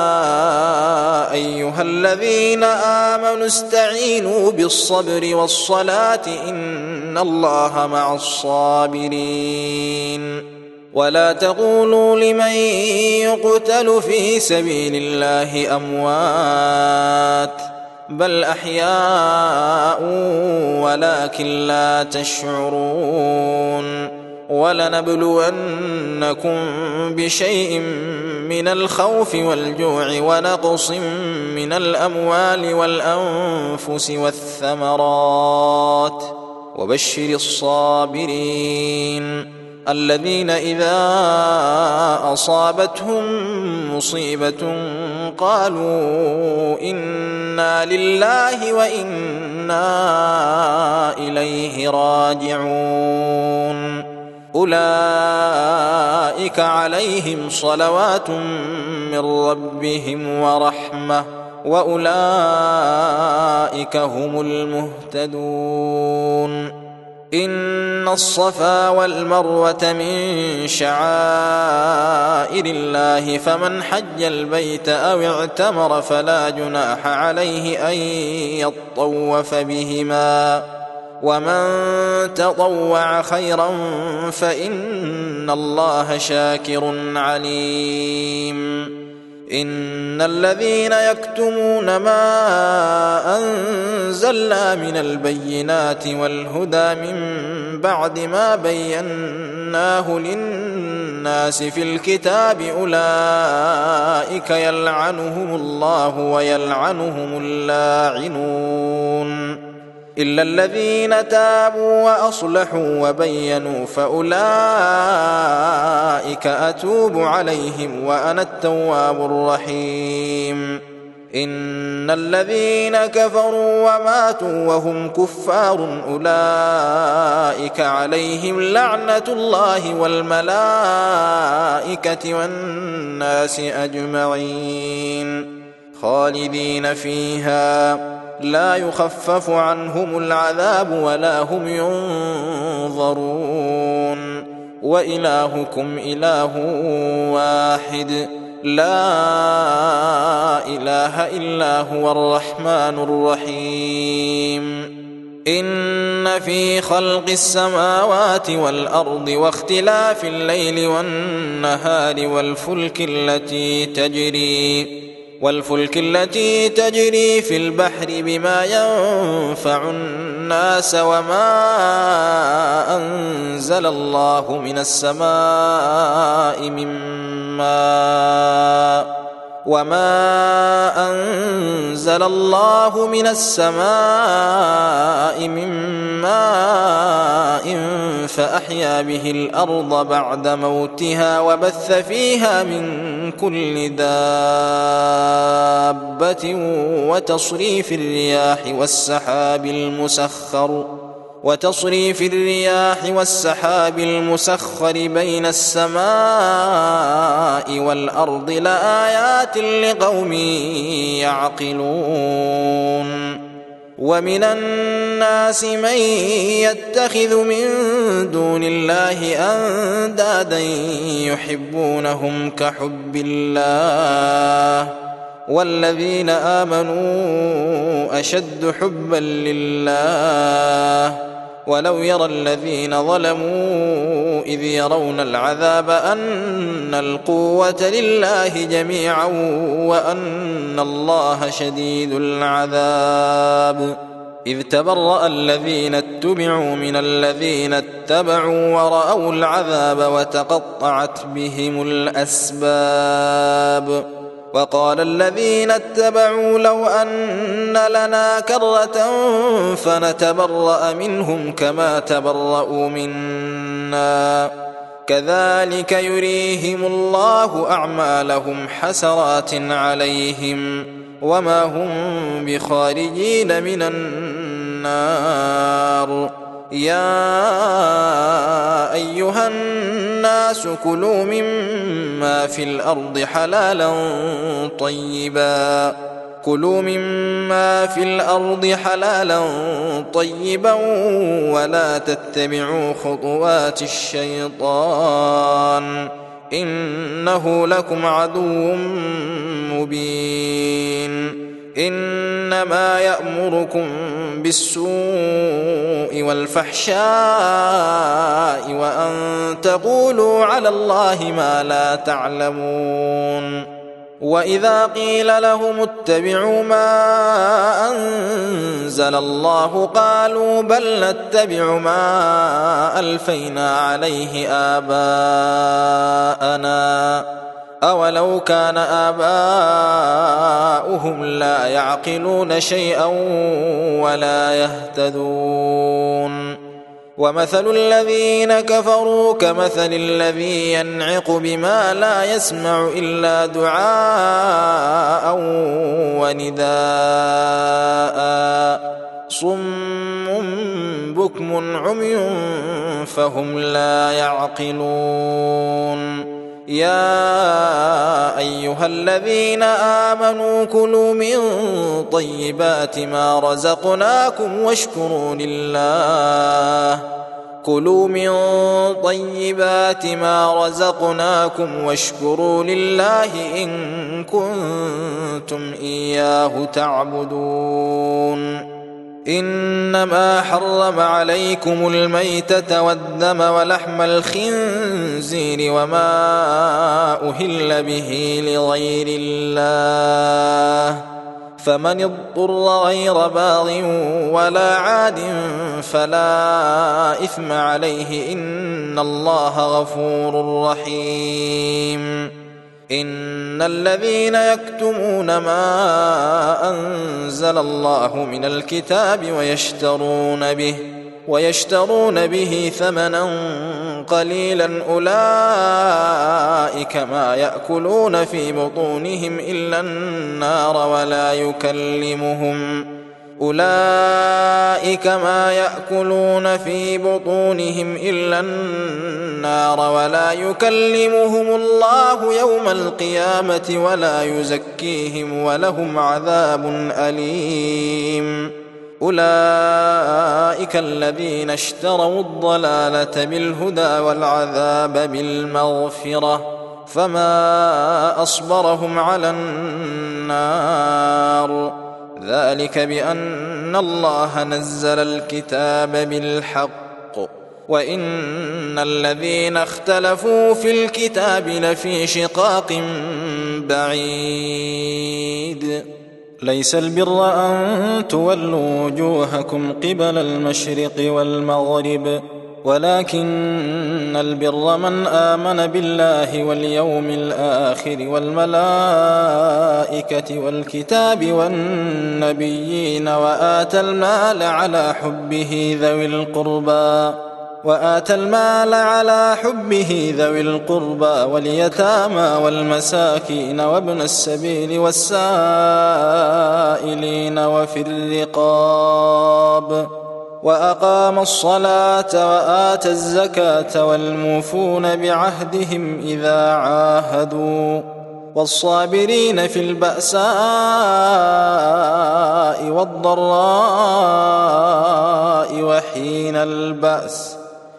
أيها الذين آمنوا استعينوا بالصبر والصلاة إن الله مع الصابرين ولا تقولوا لمن يقتل في سبيل الله أموات بل أحياء ولكن لا تشعرون ولنبلونكم بشيء من الخوف والجوع ونقص من الأموال والأنفس والثمرات وبشر الصابرين الذين إذا أصابتهم مصيبة قالوا إنا لله وإنا إليه راجعون أولئك عليهم صلوات من ربهم ورحمة وأولئك هم المهتدون إن الصفا والمروة من شعائر الله فمن حج البيت أو اعتمر فلا جناح عليه أن يطوف بهما ومن تطوع خيرا فإن الله شاكر عليم إن الذين يكتمون ما أنزلنا من البينات والهدى من بعد ما بيناه للناس في الكتاب أولئك يلعنهم الله ويلعنهم اللاعنون إلا الذين تابوا وأصلحوا وبينوا فأولئك أتوب عليهم وأنا التواب الرحيم إن الذين كفروا وماتوا وهم كفار أولئك عليهم لعنة الله والملائكة والناس أجمعين خالدين فيها لا يخفف عنهم العذاب ولا هم ينظرون وإلهكم إله واحد لا إله إلا هو الرحمن الرحيم إن في خلق السماوات والأرض واختلاف الليل والنهار والفلك التي تجري والفلك التي تجري في البحر بما ينفع الناس وما أنزل الله من السماء من ماء وما أنزل الله من السماء من ماء فأحيا به الأرض بعد موتها وبث فيها من كل دابة وتصريف الرياح والسحاب المسخر وتصريف الرياح والسحاب المسخر بين السماء والأرض لآيات لقوم يعقلون ومن الناس من يتخذ من دون الله أندادا يحبونهم كحب الله والذين آمنوا أشد حبا لله ولو يرى الذين ظلموا إذ يرون العذاب أن القوة لله جميعا وأن الله شديد العذاب إذ تبرأ الذين اتبعوا من الذين اتبعوا ورأوا العذاب وتقطعت بهم الأسباب وقال الذين اتبعوا لو أن لنا كرة فنتبرأ منهم كما تبرأوا منا كذلك يريهم الله أعمالهم حسرات عليهم وما هم بخارجين من النار يا أيها الناس كلوا مما في الأرض حلالا طيبا كلوا مما في الأرض حلالا طيبا ولا تتبعوا خطوات الشيطان إنه لكم عدو مبين إنما يأمركم بالسوء والفحشاء وأن تقولوا على الله ما لا تعلمون وإذا قيل لهم اتبعوا ما أنزل الله قالوا بل نتبع ما ألفينا عليه آباءنا أولو كان آباؤهم لا يعقلون شيئا ولا يهتدون ومثل الذين كفروا كمثل الذي ينعق بما لا يسمع إلا دعاء ونداء صم بكم عمي فهم لا يعقلون يا أيها الذين آمنوا كلوا من طيبات ما رزقناكم واشكروا لله كلوا من طيبات ما رزقناكم واشكروا لله إن كنتم إياه تعبدون إنما حرم عليكم الميتة والدم ولحم الخنزير وما أهل به لغير الله فمن اضطر غير باغ ولا عاد فلا إثم عليه إن الله غفور رحيم إن الذين يكتمون ما أنزل الله من الكتاب ويشترون به ويشترون به ثمنا قليلا أولئك ما يأكلون في بطونهم إلا النار ولا يكلمهم أولئك ما يأكلون في بطونهم إلا النار ولا يكلمهم الله يوم القيامة ولا يزكيهم ولهم عذاب أليم أولئك الذين اشتروا الضلالة بالهدى والعذاب بالمغفرة فما أصبرهم على النار ذلك بأن الله نزل الكتاب بالحق وإن الذين اختلفوا في الكتاب لفي شقاق بعيد ليس البر أن تولوا وجوهكم قبل المشرق والمغرب ولكن البر من آمن بالله واليوم الآخر والملائكة والكتاب والنبيين وآتى المال على حبه ذوي القربى وآتى المال على حبه ذوي القربى واليتامى والمساكين وابن السبيل والسائلين وفي الرقاب وأقام الصلاة وآتى الزكاة والموفون بعهدهم إذا عاهدوا والصابرين في البأساء والضراء وحين البأس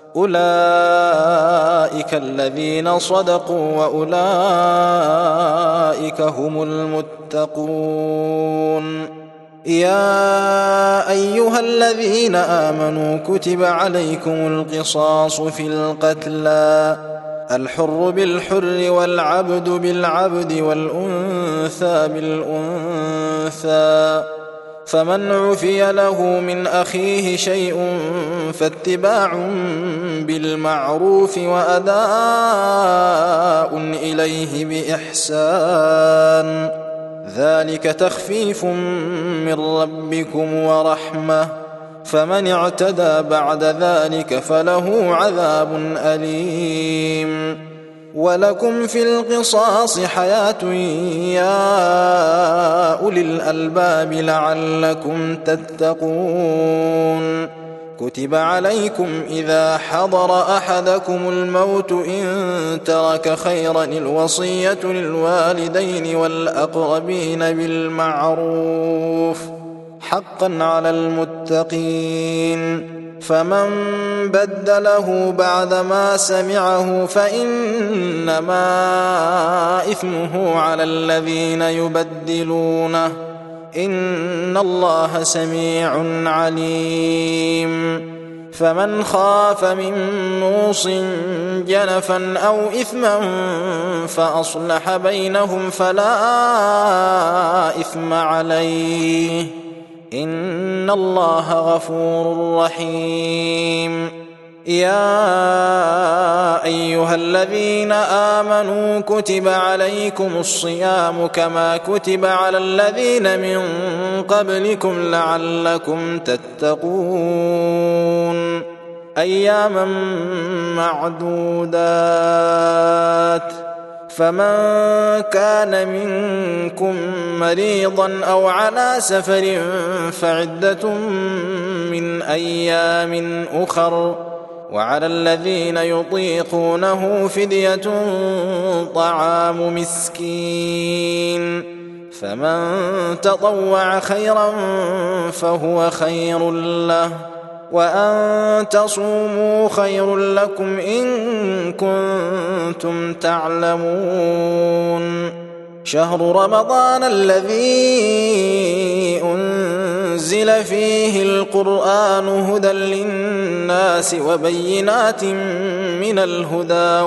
أولئك الذين صدقوا وأولئك هم المتقون يا أيها الذين آمنوا كتب عليكم القصاص في القتلى الحر بالحر والعبد بالعبد والأنثى بالأنثى فمن عفي له من أخيه شيء فاتباع بالمعروف وأداء إليه بإحسان ذلك تخفيف من ربكم ورحمة فمن اعتدى بعد ذلك فله عذاب أليم ولكم في القصاص حياة يا أولي الألباب لعلكم تتقون كتب عليكم إذا حضر أحدكم الموت إن ترك خيرا الوصية للوالدين والأقربين بالمعروف حقا على المتقين فمن بدله بعدما سمعه فإنما إثمه على الذين يبدلونه إن الله سميع عليم فمن خاف من موص جنفا أو إثما فأصلح بينهم فلا إثم عليه إن الله غفور رحيم يا أيها الذين آمنوا كتب عليكم الصيام كما كتب على الذين من قبلكم لعلكم تتقون أياما معدودات فمن كان منكم مريضا أو على سفر فعدة من أيام أخر وعلى الذين يطيقونه فدية طعام مسكين فمن تطوع خيرا فهو خير له وأن تصوموا خير لكم إن كنتم تعلمون شهر رمضان الذي أنزل فيه القرآن هدى للناس وبينات من الهدى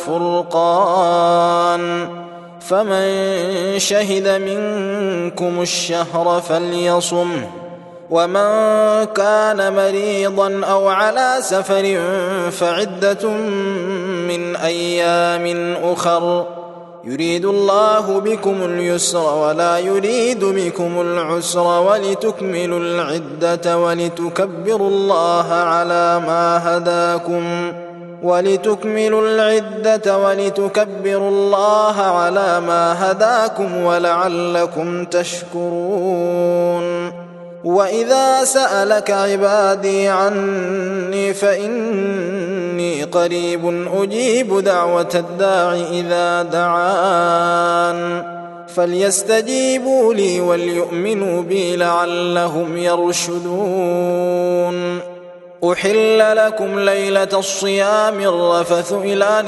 والفرقان فمن شهد منكم الشهر فليصمه ومن كان مريضا أو على سفر فعدة من أيام أخر يريد الله بكم اليسر ولا يريد بكم العسر ولتكملوا العدة ولتكبروا الله على ما هداكم ولتكملوا العدة ولتكبروا الله على ما هداكم ولعلكم تشكرون وإذا سألك عبادي عني فإني قريب أجيب دعوة الداع إذا دعان فليستجيبوا لي وليؤمنوا بي لعلهم يرشدون أحل لكم ليلة الصيام الرفث إلى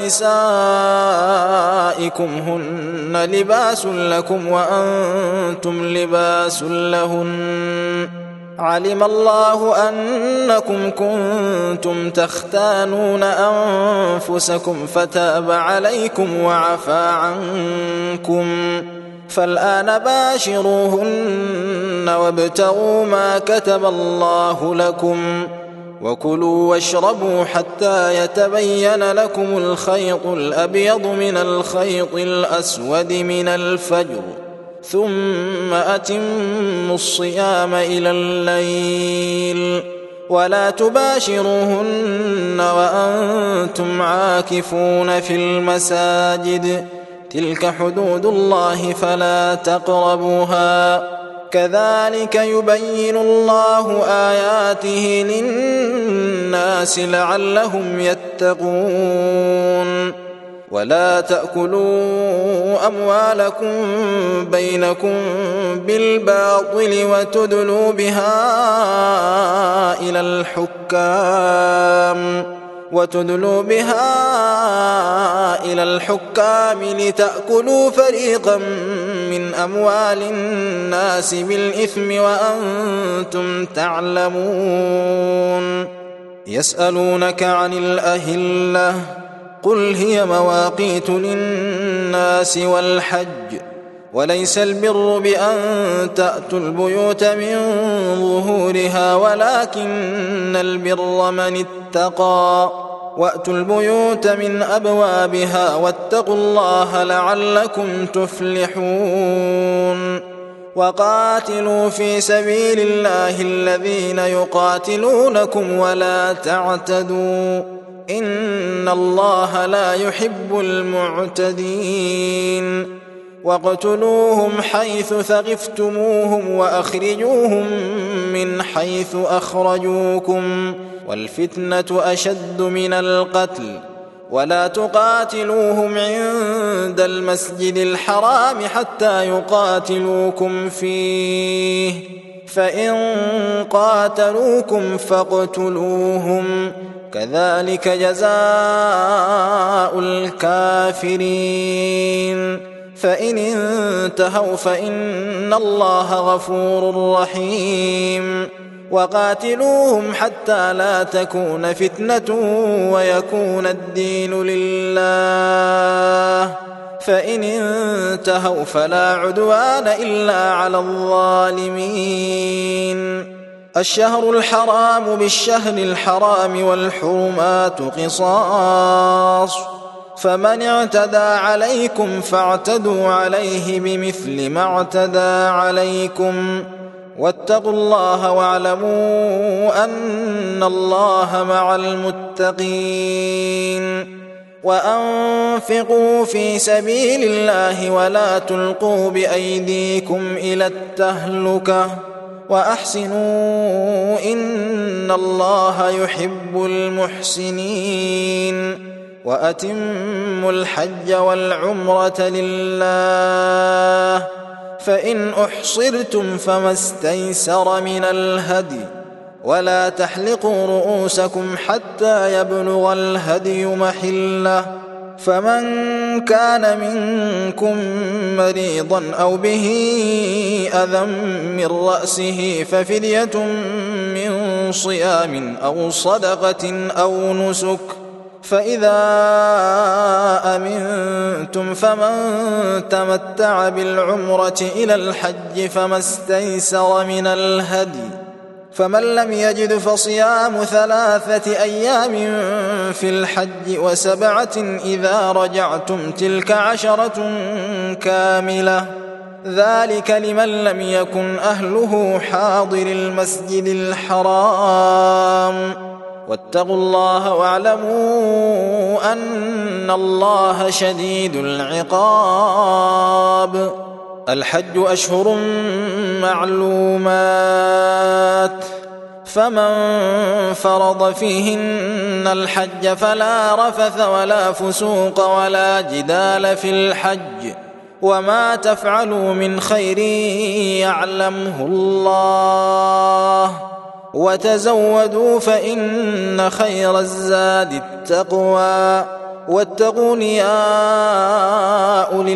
نسائكم هن لباس لكم وأنتم لباس لهن علم الله أنكم كنتم تختانون أنفسكم فتاب عليكم وعفى عنكم فالآن باشروهن وابتغوا ما كتب الله لكم وكلوا واشربوا حتى يتبين لكم الخيط الأبيض من الخيط الأسود من الفجر ثم أتموا الصيام إلى الليل ولا تباشروهن وأنتم عاكفون في المساجد تلك حدود الله فلا تقربوها كذلك يبين الله آياته للناس لعلهم يتقون ولا تأكلوا أموالكم بينكم بالباطل وتدلوا بها إلى الحكام وتدلوا بها إلى الحكام لتأكلوا فريقا من أموال الناس بالإثم وأنتم تعلمون يسألونك عن الأهلة قل هي مواقيت للناس والحج وليس البر بأن تأتوا البيوت من ظهورها ولكن البر من اتقى وأتوا البيوت من أبوابها واتقوا الله لعلكم تفلحون وقاتلوا في سبيل الله الذين يقاتلونكم ولا تعتدوا إن الله لا يحب المعتدين واقتلوهم حيث ثقفتموهم وأخرجوهم من حيث أخرجوكم والفتنة أشد من القتل ولا تقاتلوهم عند المسجد الحرام حتى يقاتلوكم فيه فإن قاتلوكم فاقتلوهم كذلك جزاء الكافرين فإن انتهوا فإن الله غفور رحيم وقاتلوهم حتى لا تكون فتنة ويكون الدين لله فإن انتهوا فلا عدوان إلا على الظالمين الشهر الحرام بالشهر الحرام والحرمات قصاص فمن اعتدى عليكم فاعتدوا عليه بمثل ما اعتدى عليكم واتقوا الله واعلموا أن الله مع المتقين وأنفقوا في سبيل الله ولا تلقوا بأيديكم إلى التهلكة وأحسنوا إن الله يحب المحسنين وأتموا الحج والعمرة لله فإن أحصرتم فما استيسر من الهدي ولا تحلقوا رؤوسكم حتى يبلغ الهدي محله فمن كان منكم مريضا أو به أذى من رأسه ففدية من صيام أو صدقة أو نسك فإذا أمنتم فمن تمتع بالعمرة إلى الحج فما استيسر من الهدي فمن لم يجد فصيام ثلاثة أيام في الحج وسبعة إذا رجعتم تلك عشرة كاملة ذلك لمن لم يكن أهله حاضر المسجد الحرام واتقوا الله واعلموا أن الله شديد العقاب الحج أشهر معلومات فمن فرض فيهن الحج فلا رفث ولا فسوق ولا جدال في الحج وما تفعلوا من خير يعلمه الله وتزودوا فإن خير الزاد التقوى واتقون يا أولي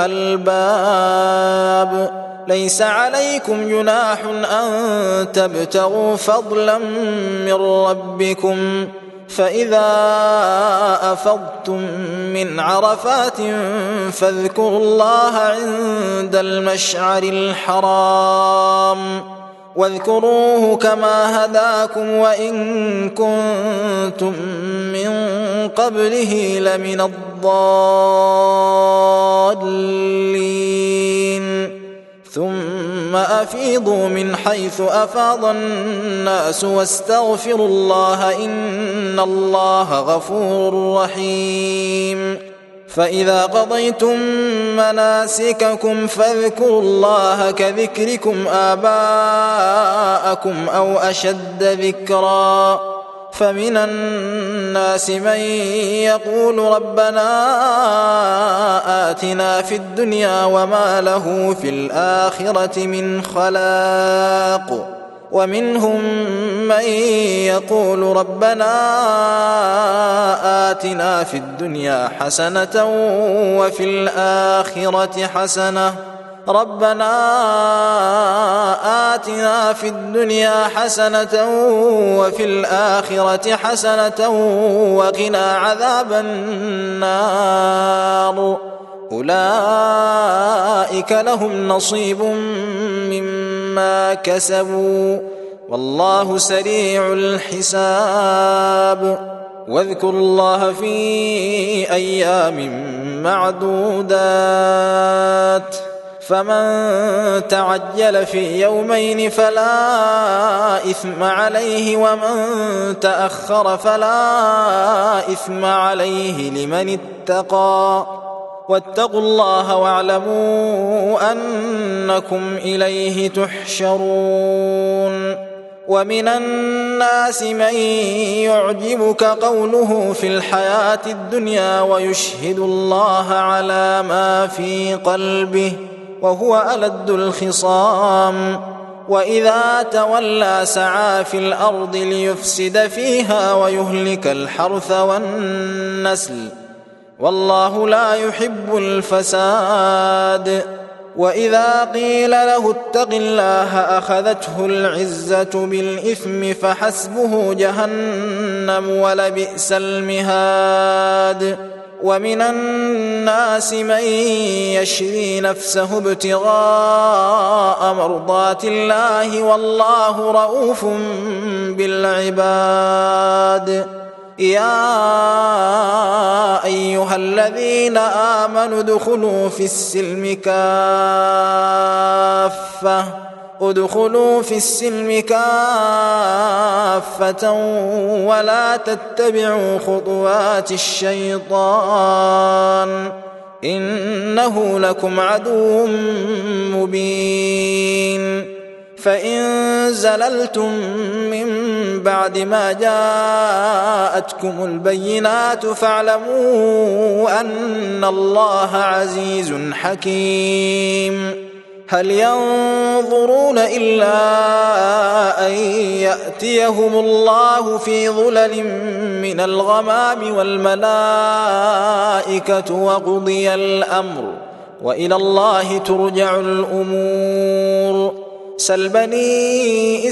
الألباب ليس عليكم جناح أن تبتغوا فضلا من ربكم فإذا أفضتم من عرفات فاذكروا الله عند المشعر الحرام واذكروه كما هداكم وإن كنتم من قبله لمن الضالين ثم أفيضوا من حيث أفاض الناس واستغفروا الله إن الله غفور رحيم فإذا قضيتم مناسككم فاذكروا الله كذكركم آباءكم أو أشد ذكرا فمن الناس من يقول ربنا آتنا في الدنيا وما له في الآخرة من خلاق ومنهم من يقول ربنا آتنا في الدنيا حسنة وفي الآخرة حسنة ربنا آتنا في الدنيا حسنة وفي الآخرة حسنة وقنا عذاب النار أولئك لهم نصيب مما كسبوا والله سريع الحساب واذكروا الله في أيام معدودات فمن تعجل في يومين فلا إثم عليه ومن تأخر فلا إثم عليه لمن اتقى واتقوا الله واعلموا أنكم إليه تحشرون ومن الناس من يعجبك قوله في الحياة الدنيا ويشهد الله على ما في قلبه وهو ألد الخصام وإذا تولى سعى في الأرض ليفسد فيها ويهلك الحرث والنسل والله لا يحب الفساد وإذا قيل له اتق الله أخذته العزة بالإثم فحسبه جهنم ولبئس المهاد ومن الناس من يشري نفسه ابتغاء مرضات الله والله رؤوف بالعباد يا أيها الذين آمنوا ادخلوا في السلم كافة ادخلوا في السلم كافة ولا تتبعوا خطوات الشيطان إنه لكم عدو مبين فإن زللتم من بعد ما جاءتكم البينات فاعلموا أن الله عزيز حكيم هل ينظرون إلا أن يأتيهم الله في ظلل من الغمام والملائكة وقضي الأمر وإلى الله ترجع الأمور سل بني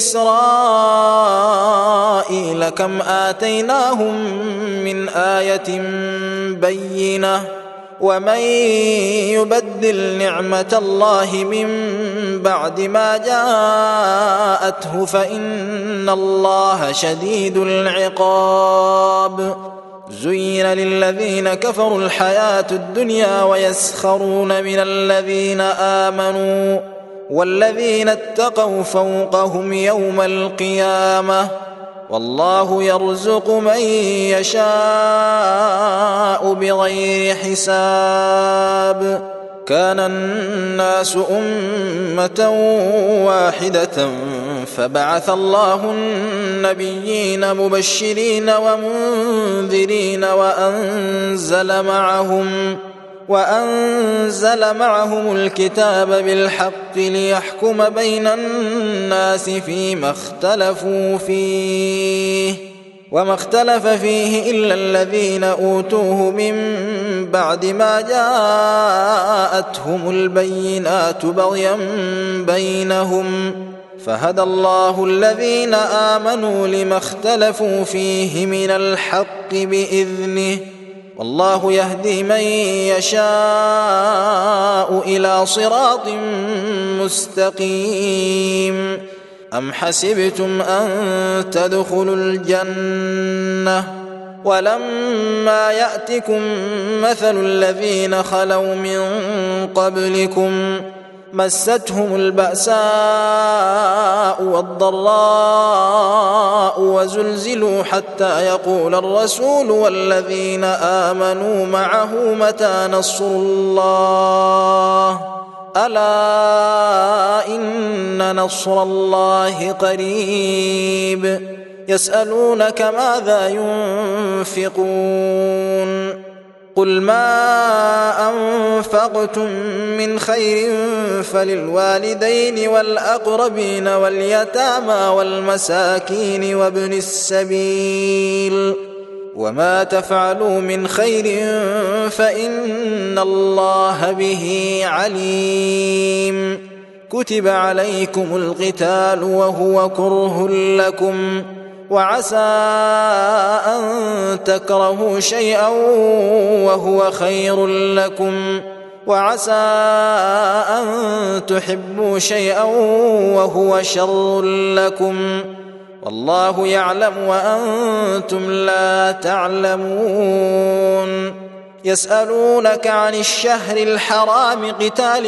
إسرائيل كم آتيناهم من آية بينة ومن يبدل نعمة الله من بعد ما جاءته فإن الله شديد العقاب زين للذين كفروا الحياة الدنيا ويسخرون من الذين آمنوا والذين اتقوا فوقهم يوم القيامة والله يرزق من يشاء بغير حساب كان الناس أمة واحدة فبعث الله النبيين مبشرين ومنذرين وأنزل معهم وأنزل معهم الكتاب بالحق ليحكم بين الناس فيما اختلفوا فيه وما اختلف فيه إلا الذين أوتوه من بعد ما جاءتهم البينات بغيا بينهم فهدى الله الذين آمنوا لما اختلفوا فيه من الحق بإذنه والله يهدي من يشاء إلى صراط مستقيم أم حسبتم أن تدخلوا الجنة ولما يأتكم مثل الذين خلوا من قبلكم مستهم البأساء والضراء وزلزلوا حتى يقول الرسول والذين آمنوا معه متى نصر الله ألا إن نصر الله قريب يسألونك ماذا ينفقون قل ما أنفقتم من خير فللوالدين والأقربين واليتامى والمساكين وابن السبيل وما تفعلوا من خير فإن الله به عليم كتب عليكم القتال وهو كره لكم وعسى أن تكرهوا شيئا وهو خير لكم وعسى أن تحبوا شيئا وهو شر لكم والله يعلم وأنتم لا تعلمون يسألونك عن الشهر الحرام قتال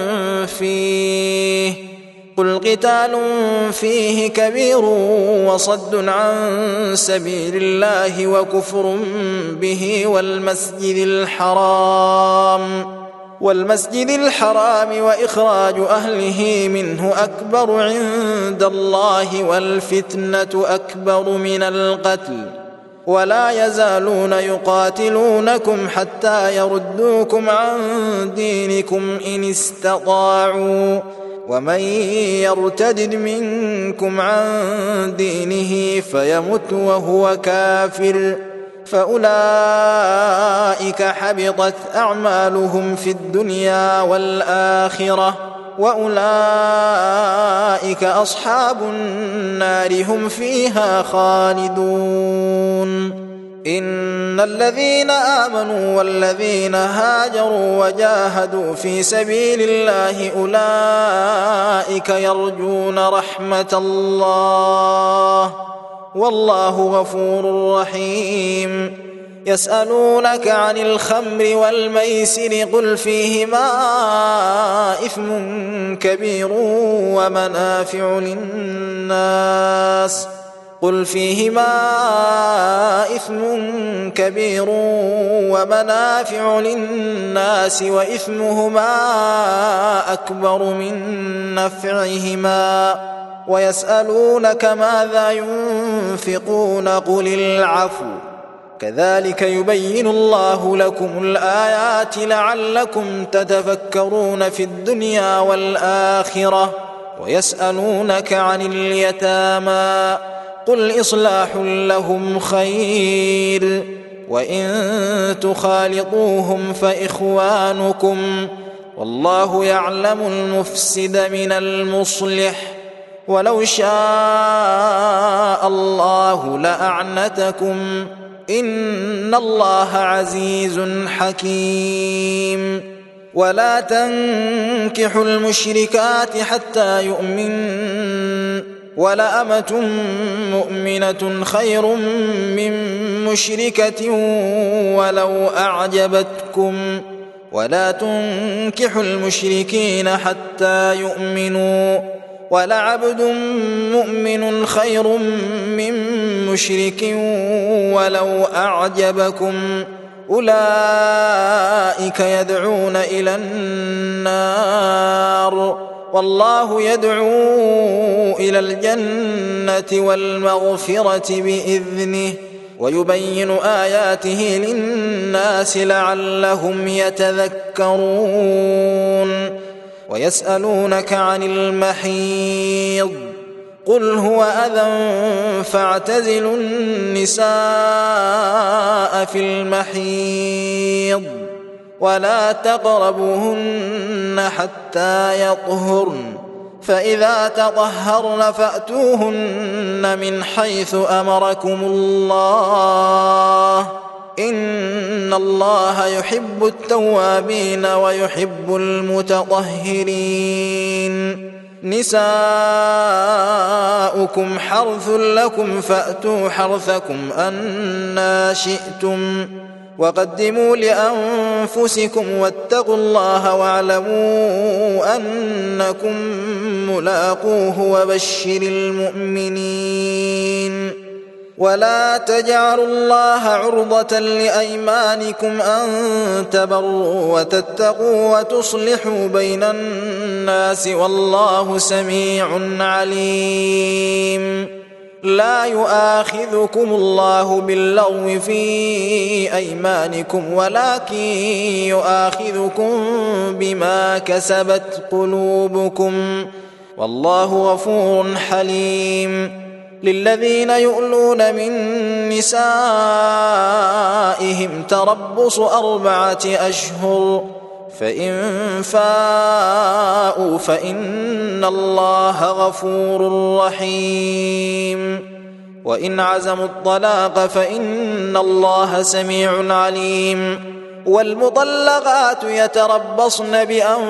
فيه قل قتال فيه كبير وصد عن سبيل الله وكفر به والمسجد الحرام والمسجد الحرام وإخراج أهله منه أكبر عند الله والفتنة أكبر من القتل ولا يزالون يقاتلونكم حتى يردوكم عن دينكم إن استطاعوا ومن يرتد منكم عن دينه فيمت وهو كافر فأولئك حبطت أعمالهم في الدنيا والآخرة وأولئك أصحاب النار هم فيها خالدون إن الذين آمنوا والذين هاجروا وجاهدوا في سبيل الله أولئك يرجون رحمة الله والله غفور رحيم يسألونك عن الخمر والميسر قل فيهما إثم كبير ومنافع للناس قل فيهما إثم كبير ومنافع للناس وإثمهما أكبر من نفعهما ويسألونك ماذا ينفقون قل العفو كذلك يبين الله لكم الآيات لعلكم تتفكرون في الدنيا والآخرة ويسألونك عن اليتامى قل إصلاح لهم خير وإن تخالطوهم فإخوانكم والله يعلم المفسد من المصلح ولو شاء الله لأعنتكم إن الله عزيز حكيم ولا تنكحوا المشركات حتى يؤمن ولأمة مؤمنة خير من مشركة ولو أعجبتكم ولا تنكحوا المشركين حتى يؤمنوا ولعبد مؤمن خير من مشرك ولو أعجبكم أولئك يدعون إلى النار والله يدعو إلى الجنة والمغفرة بإذنه ويبين آياته للناس لعلهم يتذكرون ويسألونك عن المحيض قل هو أذى فاعتزلوا النساء في المحيض ولا تقربوهن حتى يطهرن فإذا تطهرن فأتوهن من حيث أمركم الله إن الله يحب التوابين ويحب المتطهرين نساؤكم حرث لكم فأتوا حرثكم أنى شئتم وقدموا لأنفسكم واتقوا الله واعلموا أنكم ملاقوه وبشر المؤمنين ولا تجعلوا الله عرضة لأيمانكم أن تبروا وتتقوا وتصلحوا بين الناس والله سميع عليم لا يؤاخذكم الله باللغو في أيمانكم ولكن يؤاخذكم بما كسبت قلوبكم والله غفور حليم للذين يؤلون من نسائهم تربص أربعة أشهر فإن فاءوا فإن الله غفور رحيم وإن عزموا الطلاق فإن الله سميع عليم والمطلقات يتربصن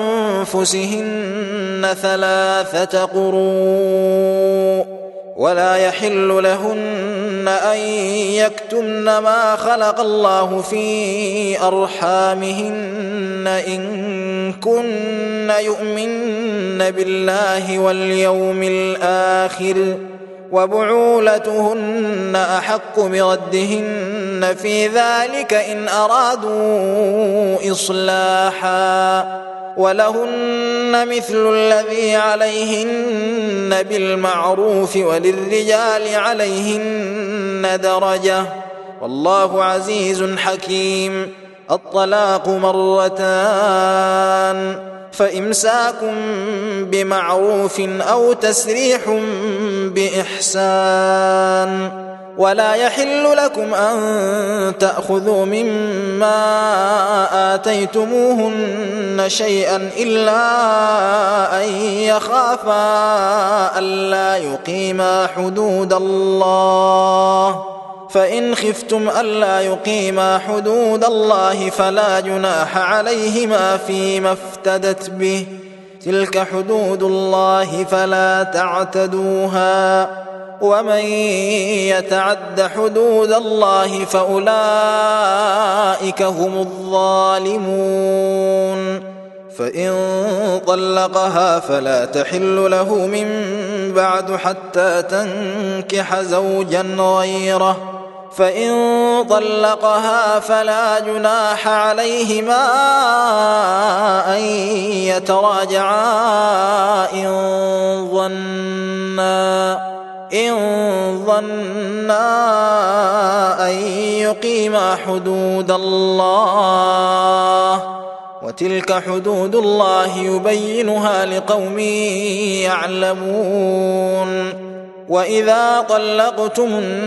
بأنفسهن ثلاثة قروء ولا يحل لهن أن يكتمن ما خلق الله في أرحامهن إن كن يؤمن بالله واليوم الآخر وبعولتهن أحق بردهن إن في ذلك إن أرادوا إصلاحا ولهن مثل الذي عليهن بالمعروف وللرجال عليهن درجة والله عزيز حكيم. الطلاق مرتان فإمساك بمعروف أو تسريح بإحسان ولا يحل لكم أن تأخذوا مما آتيتموهن شيئا إلا أن يخافا ألا يقيما حدود الله فإن خفتم ألا يقيما حدود الله فلا جناح عليهما فيما افتدت به تلك حدود الله فلا تعتدوها ومن يتعد حدود الله فأولئك هم الظالمون. فإن طلقها فلا تحل له من بعد حتى تنكح زوجا غيره فإن طلقها فلا جناح عليهما أن يتراجعا إن ظنا إن ظنا أن يقيما حدود الله وتلك حدود الله يبينها لقوم يعلمون. وإذا طلقتم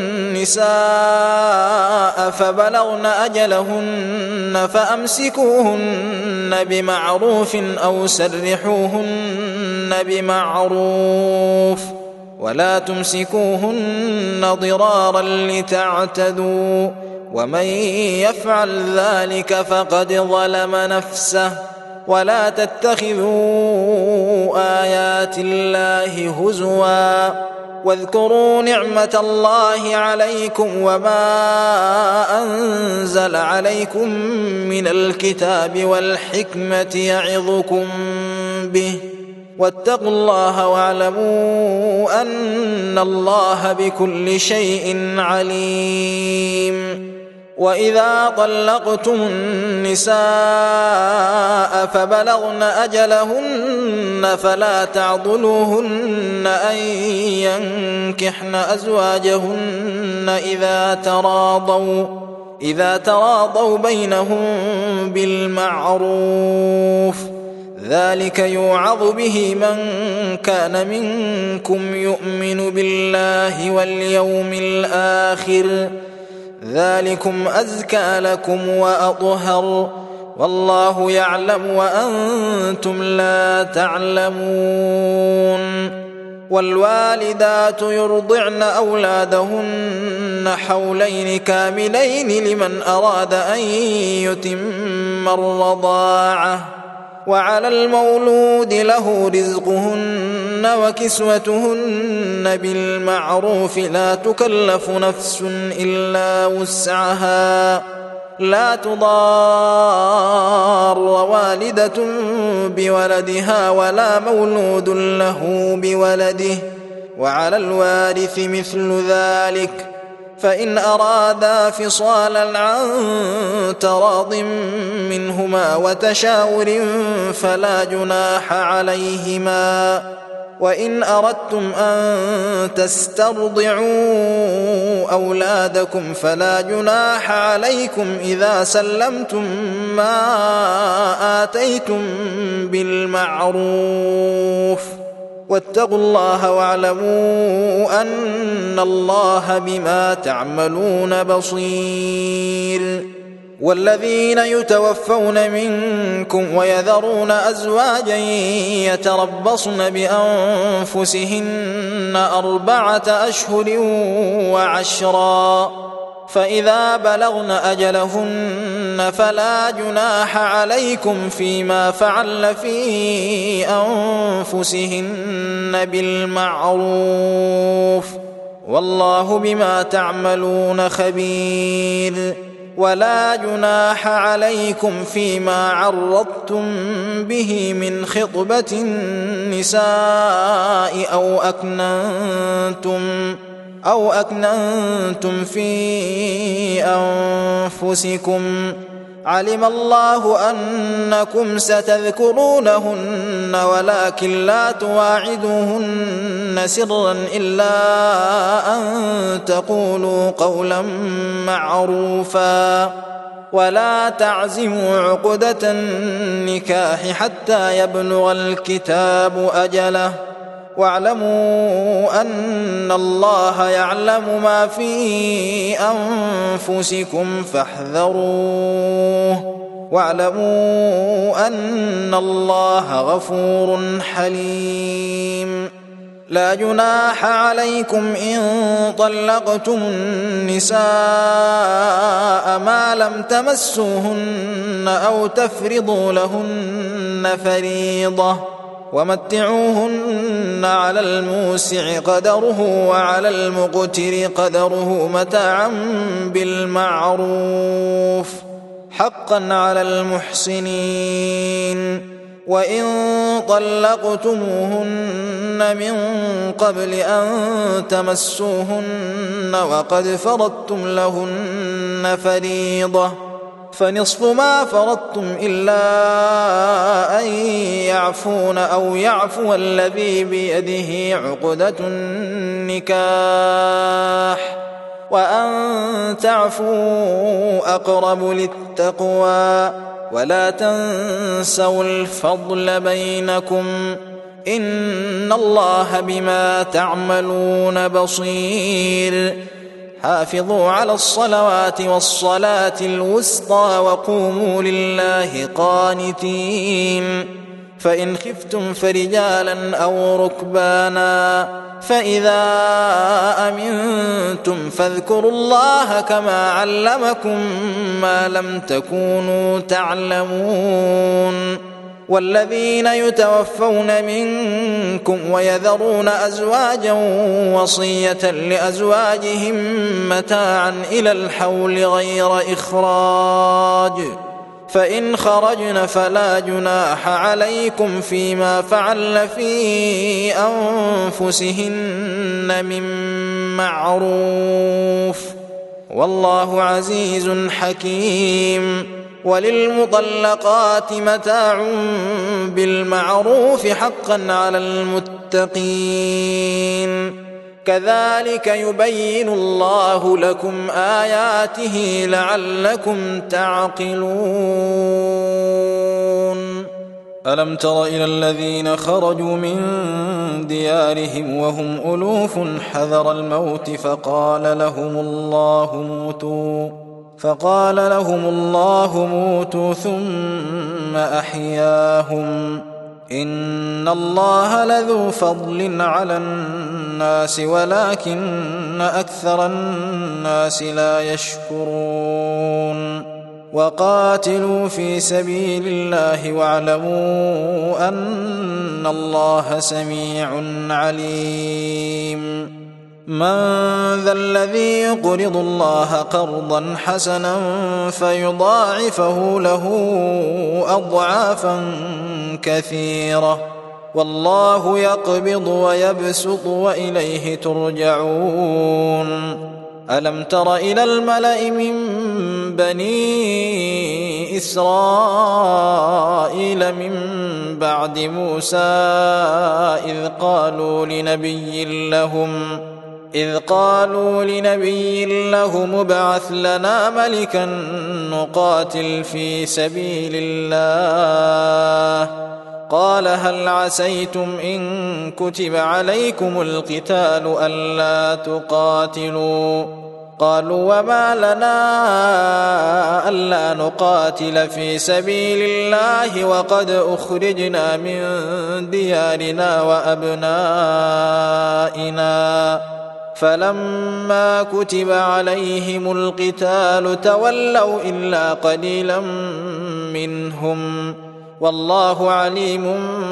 النساء فبلغن أجلهن فأمسكوهن بمعروف أو سرحوهن بمعروف ولا تمسكوهن ضرارا لتعتدوا ومن يفعل ذلك فقد ظلم نفسه ولا تتخذوا آيات الله هزوا واذكروا نعمة الله عليكم وما أنزل عليكم من الكتاب والحكمة يعظكم به واتقوا الله واعلموا أن الله بكل شيء عليم. وإذا طلقتم النساء فبلغن أجلهن فلا تعضلوهن أن ينكحن أزواجهن إذا تراضوا إذا تراضوا بينهم بالمعروف ذلك يوعظ به من كان منكم يؤمن بالله واليوم الآخر ذلكم أزكى لكم وأطهر والله يعلم وأنتم لا تعلمون. والوالدات يرضعن أولادهن حولين كاملين لمن أراد أن يتم الرضاعة وعلى المولود له رزقهن وكسوتهن بالمعروف لا تكلف نفس إلا وسعها لا تضار والدة بولدها ولا مولود له بولده وعلى الوارث مثل ذلك فإن أرادا فصالا عن تراض منهما وتشاور فلا جناح عليهما. وإن أردتم أن تسترضعوا أولادكم فلا جناح عليكم إذا سلمتم ما آتيتم بالمعروف واتقوا الله واعلموا أن الله بما تعملون بصير. والذين يتوفون منكم ويذرون أزواجا يتربصن بأنفسهن أربعة أشهر وعشرا فإذا بلغن أجلهن فلا جناح عليكم فيما فعلن في أنفسهن بالمعروف والله بما تعملون خبير. ولا جناح عليكم فيما عرضتم به من خطبة النساء أو أكننتم أو أكننتم في أنفسكم علم الله أنكم ستذكرونهن ولكن لا تواعدوهن سرا إلا أن تقولوا قولا معروفا ولا تعزموا عقدة النكاح حتى يبلغ الكتاب أجله واعلموا أن الله يعلم ما في أنفسكم فاحذروه واعلموا أن الله غفور حليم. لا جناح عليكم إن طلقتم النساء ما لم تمسوهن أو تفرضوا لهن فريضة ومتعوهن على الموسع قدره وعلى المقتر قدره متاعا بالمعروف حقا على المحسنين. وإن طلقتموهن من قبل أن تمسوهن وقد فرضتم لهن فريضة فنصف ما فرضتم إلا أن يعفون أو يعفو الذي بيده عقدة النكاح وأن تعفوا أقرب للتقوى ولا تنسوا الفضل بينكم إن الله بما تعملون بصير. حافظوا على الصلوات والصلاة الوسطى وقوموا لله قانتين. فإن خفتم فرجالا أو ركبانا فإذا أمنتم فاذكروا الله كما علمكم ما لم تكونوا تعلمون. والذين يتوفون منكم ويذرون أزواجا وصية لأزواجهم متاعا إلى الحول غير إخراج فإن خرجن فلا جناح عليكم فيما فعلن في أنفسهن من معروف والله عزيز حكيم. وللمطلقات متاع بالمعروف حقا على المتقين كذلك يبين الله لكم آياته لعلكم تعقلون. ألم تر إلى الذين خرجوا من ديارهم وهم ألوف حذر الموت فقال لهم الله موتوا فقال لهم الله موتوا ثم أحياهم إن الله لذو فضل على الناس ولكن أكثر الناس لا يشكرون. وقاتلوا في سبيل الله واعلموا أن الله سميع عليم. من ذا الذي يقرض الله قرضا حسنا فيضاعفه له أضعافا كثيرة والله يقبض ويبسط وإليه ترجعون. ألم تر إلى الملأ من بني إسرائيل من بعد موسى إذ قالوا لنبي لهم إذ قالوا لنبي لهم ابعث لنا ملكا نقاتل في سبيل الله قال هل عسيتم إن كتب عليكم القتال ألا تقاتلوا قالوا وما لنا ألا نقاتل في سبيل الله وقد أخرجنا من ديارنا وأبنائنا فلما كتب عليهم القتال تولوا إلا قليلا منهم والله عليم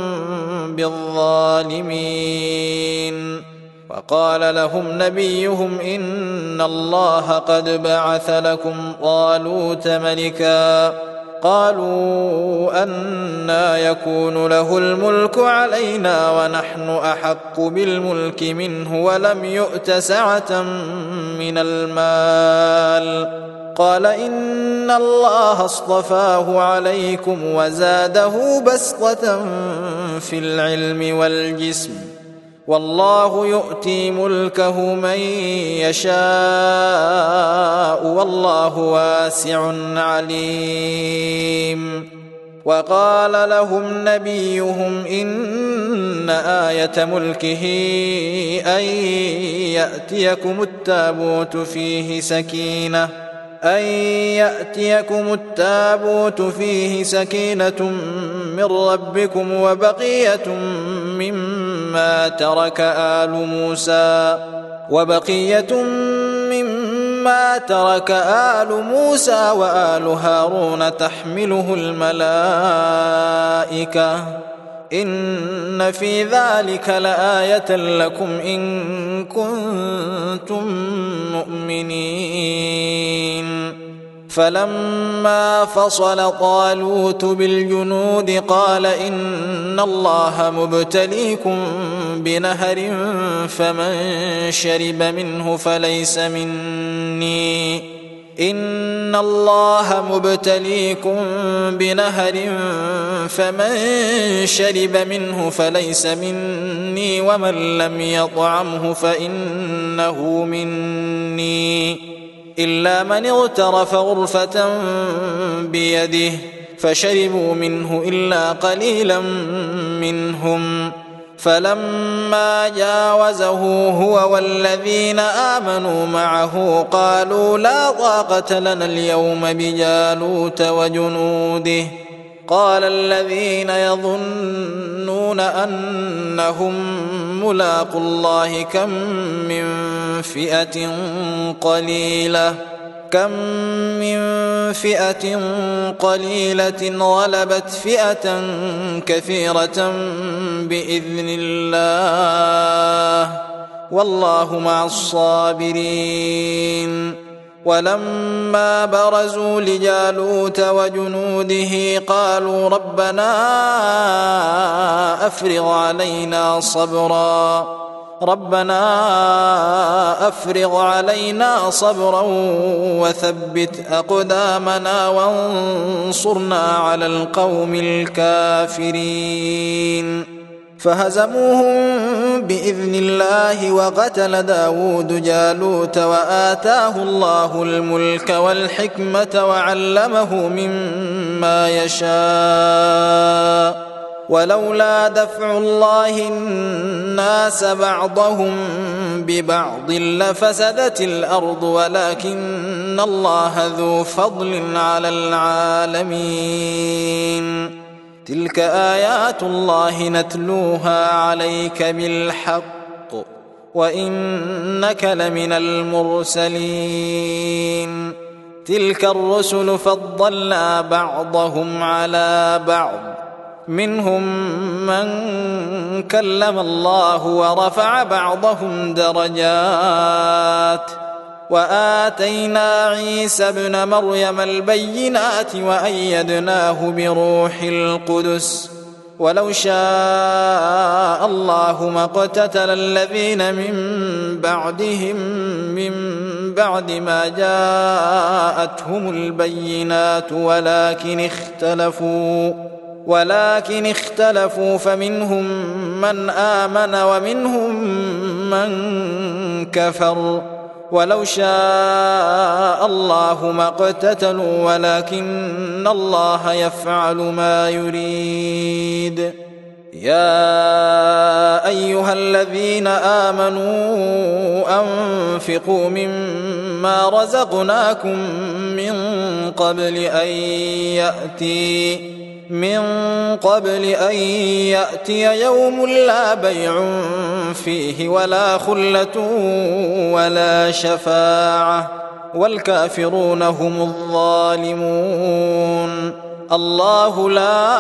بالظالمين. وقال لهم نبيهم إن الله قد بعث لكم طالوت ملكا قالوا أنى يكون له الملك علينا ونحن أحق بالملك منه ولم يؤت سعة من المال. قال إن الله اصطفاه عليكم وزاده بسطة في العلم والجسم والله يؤتي ملكه من يشاء والله واسع عليم. وقال لهم نبيهم إن آية ملكه أن يأتيكم التابوت فيه سكينة أن يأتيكم التابوت فيه سكينة من ربكم وبقية مما ترك آل موسى وبقية مما ترك آل موسى وآل هارون تحمله الملائكة إن في ذلك لآية لكم إن كنتم مؤمنين. فلما فصل طالوت بالجنود قال إن الله مبتليكم بنهر فمن شرب منه فليس مني إن الله مبتليكم بنهر فمن شرب منه فليس مني ومن لم يطعمه فإنه مني إلا من اغترف غرفة بيده فشربوا منه إلا قليلا منهم. فلما جاوزه هو والذين آمنوا معه قالوا لا طاقة لنا اليوم بجالوت وجنوده. قال الذين يظنون أنهم ملاقو الله كم من فئة قليلة كم من فئة قليلة غلبت فئة كثيرة بإذن الله والله مع الصابرين. ولما برزوا لجالوت وجنوده قالوا ربنا أفرغ علينا صبرا ربنا أفرغ علينا صبرا وثبت أقدامنا وانصرنا على القوم الكافرين. فهزموهم بإذن الله وقتل داود جالوت وآتاه الله الملك والحكمة وعلمه مما يشاء ولولا دفع الله الناس بعضهم ببعض لفسدت الأرض ولكن الله ذو فضل على العالمين. تلك آيات الله نتلوها عليك بالحق وإنك لمن المرسلين. تلك الرسل فضلنا بعضهم على بعض منهم من كلم الله ورفع بعضهم درجات وآتينا عيسى ابن مريم البينات وأيدناه بروح القدس ولو شاء الله ما اقتتل الذين من بعدهم من بعد ما جاءتهم البينات ولكن اختلفوا ولكن اختلفوا فمنهم من آمن ومنهم من كفر ولو شاء الله ما اقتتلوا ولكن الله يفعل ما يريد. يا أيها الذين آمنوا أنفقوا مما رزقناكم من قبل أن يأتي من قبل أن يأتي يوم لا بيع فيه ولا خلة ولا شفاعة والكافرون هم الظالمون. الله لا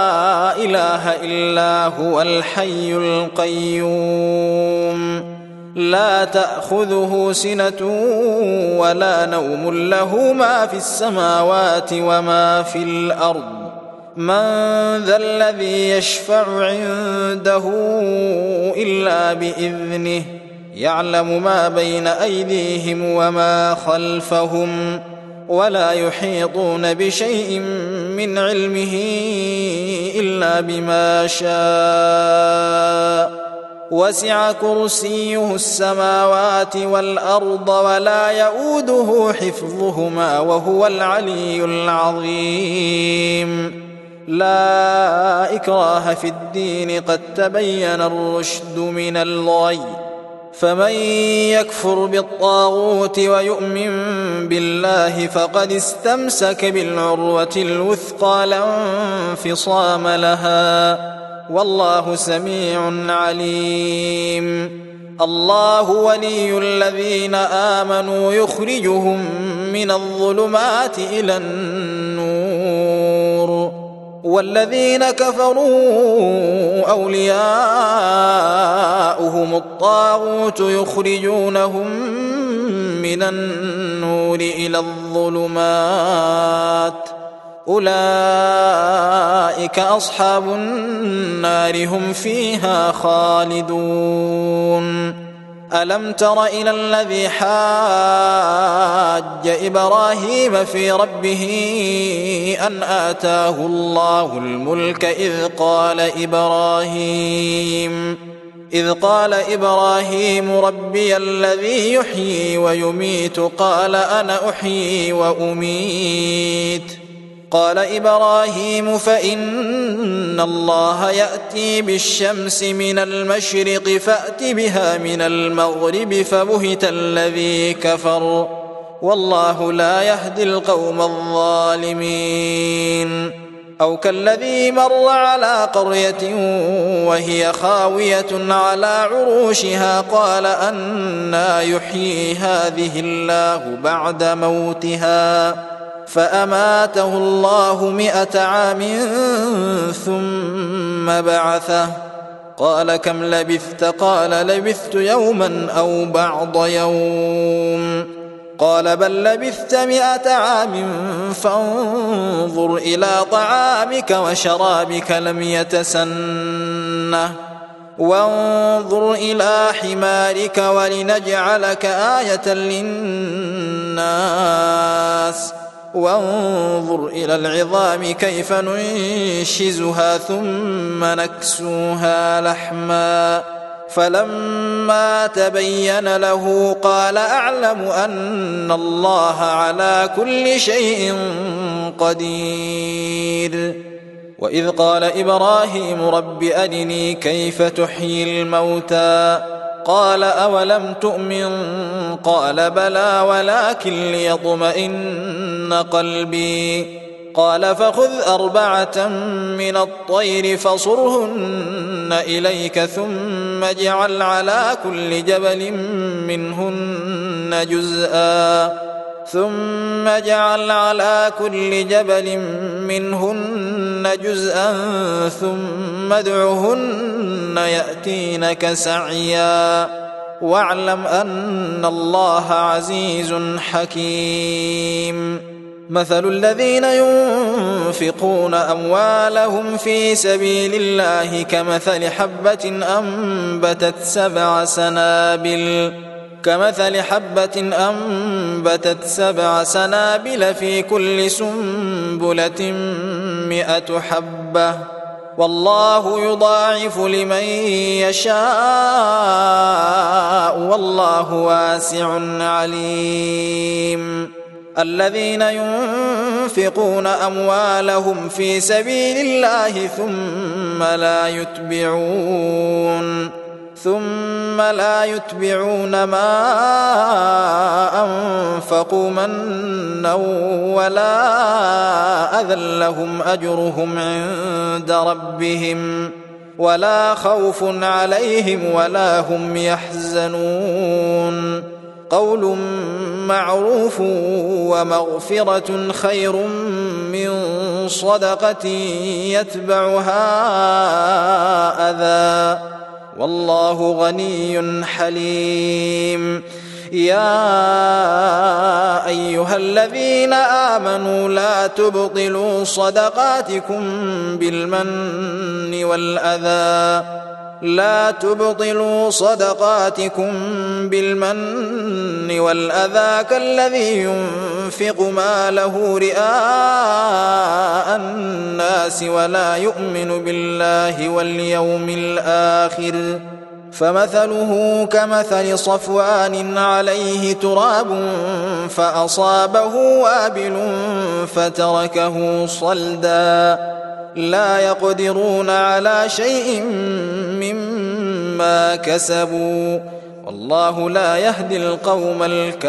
إله إلا هو الحي القيوم لا تأخذه سنة ولا نوم له ما في السماوات وما في الأرض من ذا الذي يشفع عنده إلا بإذنه يعلم ما بين أيديهم وما خلفهم ولا يحيطون بشيء من علمه إلا بما شاء وسع كرسيه السماوات والأرض ولا يؤوده حفظهما وهو العلي العظيم لا إكراه في الدين قد تبين الرشد من الغي فمن يكفر بالطاغوت ويؤمن بالله فقد استمسك بالعروة الوثقى لا انفصام لها والله سميع عليم الله ولي الذين آمنوا يخرجهم من الظلمات إلى النور والذين كفروا أولياؤهم الطاغوت يخرجونهم من النور إلى الظلمات أولئك أصحاب النار هم فيها خالدون ألم تر إلى الذي حاج إبراهيم في ربه أن آتاه الله الملك إذ قال إبراهيم إذ قال إبراهيم ربي الذي يحيي ويميت قال أنا أحيي وأميت قال إبراهيم فإن الله يأتي بالشمس من المشرق فأت بها من المغرب فبهت الذي كفر والله لا يهدي القوم الظالمين أو كالذي مر على قرية وهي خاوية على عروشها قال أنى يحيي هذه الله بعد موتها فأماته الله مئة عام ثم بعثه قال كم لبثت قال لبثت يوما أو بعض يوم قال بل لبثت مئة عام فانظر إلى طعامك وشرابك لم يتسنه وانظر إلى حمارك ولنجعلك آية للناس وانظر إلى العظام كيف ننشزها ثم نكسوها لحما فلما تبين له قال أعلم أن الله على كل شيء قدير وإذ قال إبراهيم رب أرني كيف تحيي الموتى قال أولم تؤمن قال بلى ولكن ليطمئن قلبي قال فخذ أربعة من الطير فصرهن إليك ثم اجعل على كل جبل منهن جزءا ثم اجعل على كل جبل منهن جزءا ثم ادعهن يأتينك سعيا واعلم أن الله عزيز حكيم مثل الذين ينفقون أموالهم في سبيل الله كمثل حبة أنبتت سبع سنابل كمثل حبة أنبتت سبع سنابل في كل سنبلة مئة حبة والله يضاعف لمن يشاء والله واسع عليم الذين ينفقون أموالهم في سبيل الله ثم لا يتبعون ثم لا يتبعون ما أنفقوا منا ولا أذى لهم أجرهم عند ربهم ولا خوف عليهم ولا هم يحزنون قول معروف ومغفرة خير من صدقة يتبعها أذى والله غني حليم. يا أيها الذين آمنوا لا تبطلوا صدقاتكم بالمن والأذى لا تبطلوا صدقاتكم بالمن والأذى كالذي ينفق ماله رئاء الناس ولا يؤمن بالله واليوم الآخر فمثله كمثل صفوان عليه تراب فأصابه وابل فتركه صلدا لا يقدرون على شيء مما كسبوا والله لا يهدي القوم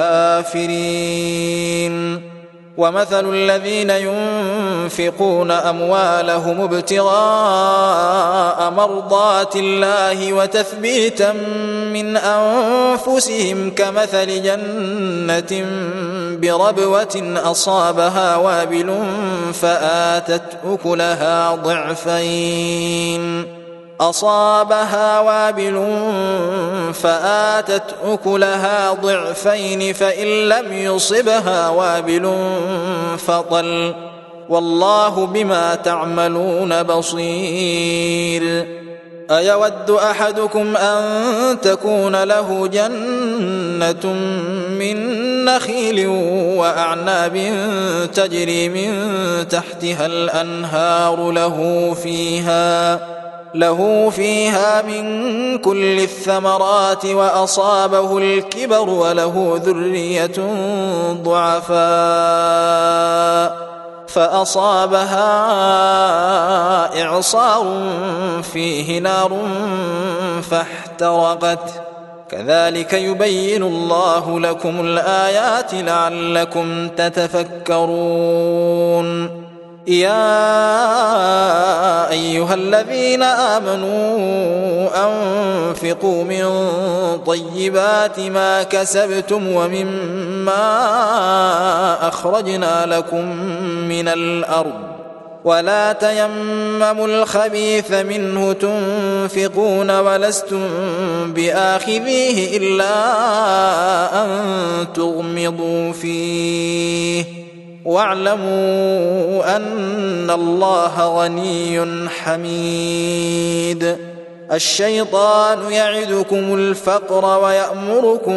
الكافرين. ومثل الذين ينفقون أموالهم ابتغاء مرضات الله وتثبيتا من أنفسهم كمثل جنة بربوة أصابها وابل فآتت أكلها ضعفين أصابها وابل فآتت أكلها ضعفين فإن لم يصبها وابل فطل والله بما تعملون بصير. أيود أحدكم أن تكون له جنة من نخيل وأعناب تجري من تحتها الأنهار له فيها له فيها من كل الثمرات وأصابه الكبر وله ذرية ضعفاء فأصابها إعصار فيه نار فاحترقت كذلك يبين الله لكم الآيات لعلكم تتفكرون. يا أيها الذين آمنوا أنفقوا من طيبات ما كسبتم ومما أخرجنا لكم من الأرض ولا تيمموا الخبيث منه تنفقون ولستم بآخذيه إلا أن تغمضوا فيه واعلموا أن الله غني حميد. الشيطان يعدكم الفقر ويأمركم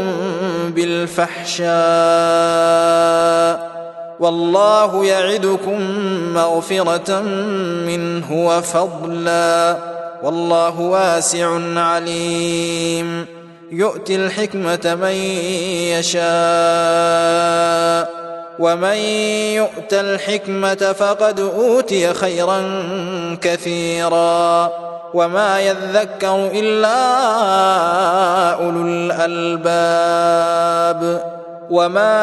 بالفحشاء والله يعدكم مغفرة منه وفضلا والله واسع عليم. يؤتي الحكمة من يشاء ومن يؤت الحكمة فقد أوتي خيرا كثيرا وما يذكر إلا أولو الألباب. وما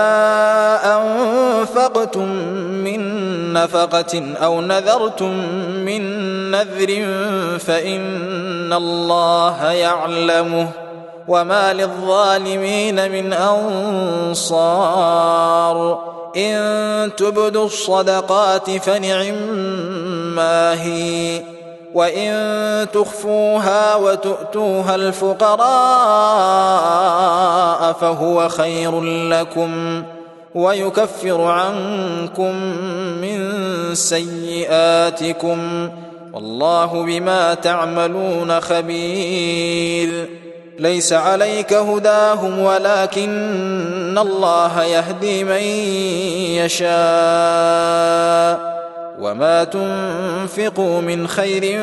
أنفقتم من نفقة أو نذرتم من نذر فإن الله يعلمه وما للظالمين من أنصار. إن تبدوا الصدقات فنعما هي وإن تخفوها وتؤتوها الفقراء فهو خير لكم ويكفر عنكم من سيئاتكم والله بما تعملون خبير. ليس عليك هداهم ولكن الله يهدي من يشاء وما تنفقوا من خير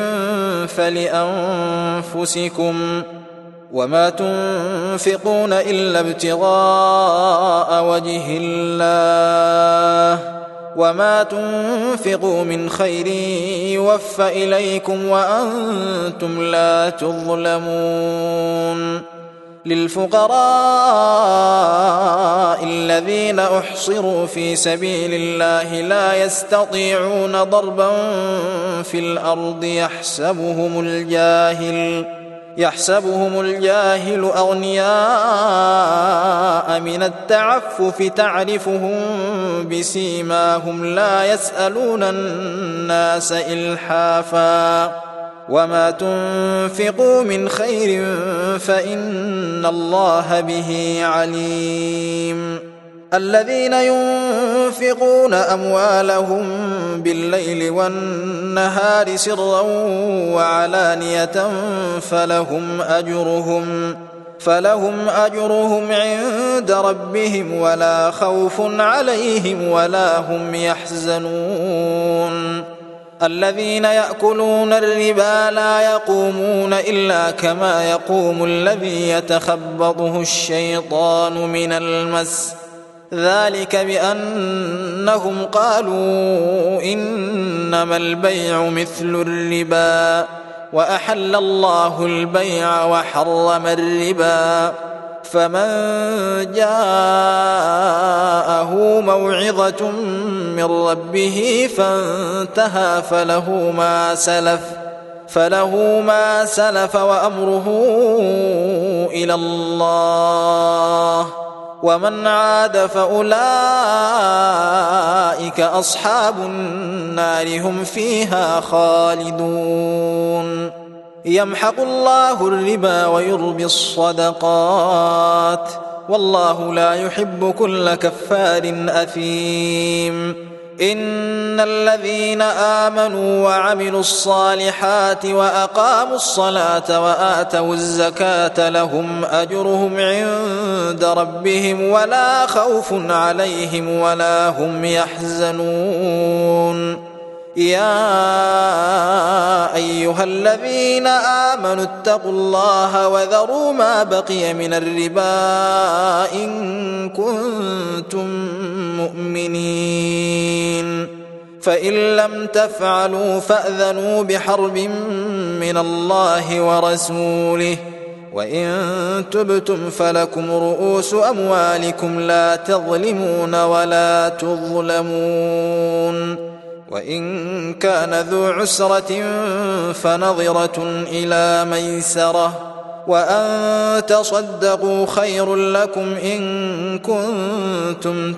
فلأنفسكم وما تنفقون إلا ابتغاء وجه الله وما تنفقوا من خير يوفى إليكم وأنتم لا تظلمون. للفقراء الذين أحصروا في سبيل الله لا يستطيعون ضربا في الأرض يحسبهم الجاهل يحسبهم الجاهل أغنياء من التعفف تعرفهم بسيماهم لا يسألون الناس إلحافا وما تنفقوا من خير فإن الله به عليم الذين ينفقون أموالهم بالليل والنهار سرا وعلانية فلهم أجرهم فلهم أجرهم عند ربهم ولا خوف عليهم ولا هم يحزنون الذين يأكلون الربا لا يقومون إلا كما يقوم الذي يتخبطه الشيطان من المس ذلك بأنهم قالوا إنما البيع مثل الربا وأحل الله البيع وحرم الربا فمن جاءه موعظة من ربه فانتهى فله ما سلف فله ما سلف وأمره إلى الله ومن عاد فأولئك أصحاب النار هم فيها خالدون يمحق الله الربا ويربي الصدقات والله لا يحب كل كفار أثيم إن الذين آمنوا وعملوا الصالحات وأقاموا الصلاة وآتوا الزكاة لهم أجرهم عند ربهم ولا خوف عليهم ولا هم يحزنون يا أيها الذين آمنوا اتقوا الله وذروا ما بقي من الربا إن كنتم مؤمنين فإن لم تفعلوا فأذنوا بحرب من الله ورسوله وإن تبتم فلكم رؤوس أموالكم لا تظلمون ولا تظلمون وإن كان ذو عسرة فنظرة إلى ميسرة وأن تصدقوا خير لكم إن كنتم